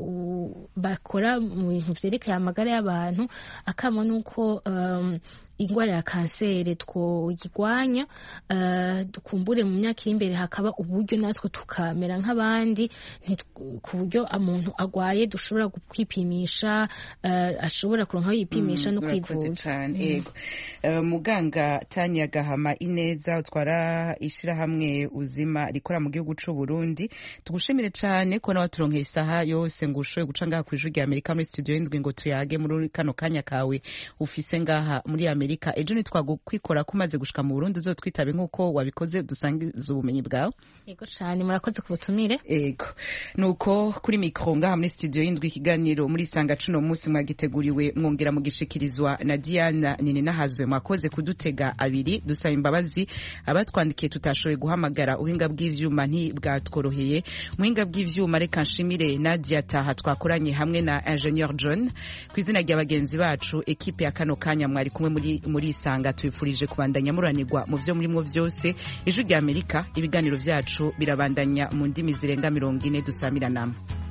S6: bakora mu bintu vyerekeye amagara y'abantu akamo nuko um, ingwara ya kanseri twoyigwanya uh, dukumbure mu myaka iri imbere hakaba uburyo natwe tukamera nk'abandi ku buryo umuntu agwaye dushobora kwipimisha uh, ashobora kuronka yipimisha mm, no kwivuza
S1: mm. yego uh, muganga Tanya Gahama Ineza utwara ishira hamwe uzima rikora mu gihugu c'u Burundi tugushimire cyane ko nawe turonkeye isaha yose ngo ushoye guca ngaha ku ijwi rya Amerika muri studio y'indwi ngo tuyage muri kano kanya kawe ufise ngaha muri Amerika ejo nitwagukwikora kumaze gushika mu Burundi zo twitabe nkuko wabikoze dusangiza ubumenyi bwawe.
S6: Yego cyane murakoze kubutumire.
S1: Yego nuko kuri micro ngaha muri studio y'indwi ikiganiro muri sanga cuno munsi mwagiteguriwe mwongera mugishikirizwa na Diana Nini nahazwe mwakoze kudutega abiri dusaba imbabazi abatwandikiye tutashoboye guhamagara uhinga bw'ivyuma nti bwatworoheye muhinga bw'ivyuma reka nshimire Nadia Taha twakoranye hamwe na Ingenieur John kwizina rya bagenzi bacu equipe ya kano kanya mwari kumwe muri muri isanga tubifurije kubandanya muranirwa mu vyo murimo vyose ijwi rya Amerika ibiganiro vyacu birabandanya mu ndimi zirenga mirongo ine dusamira namwe.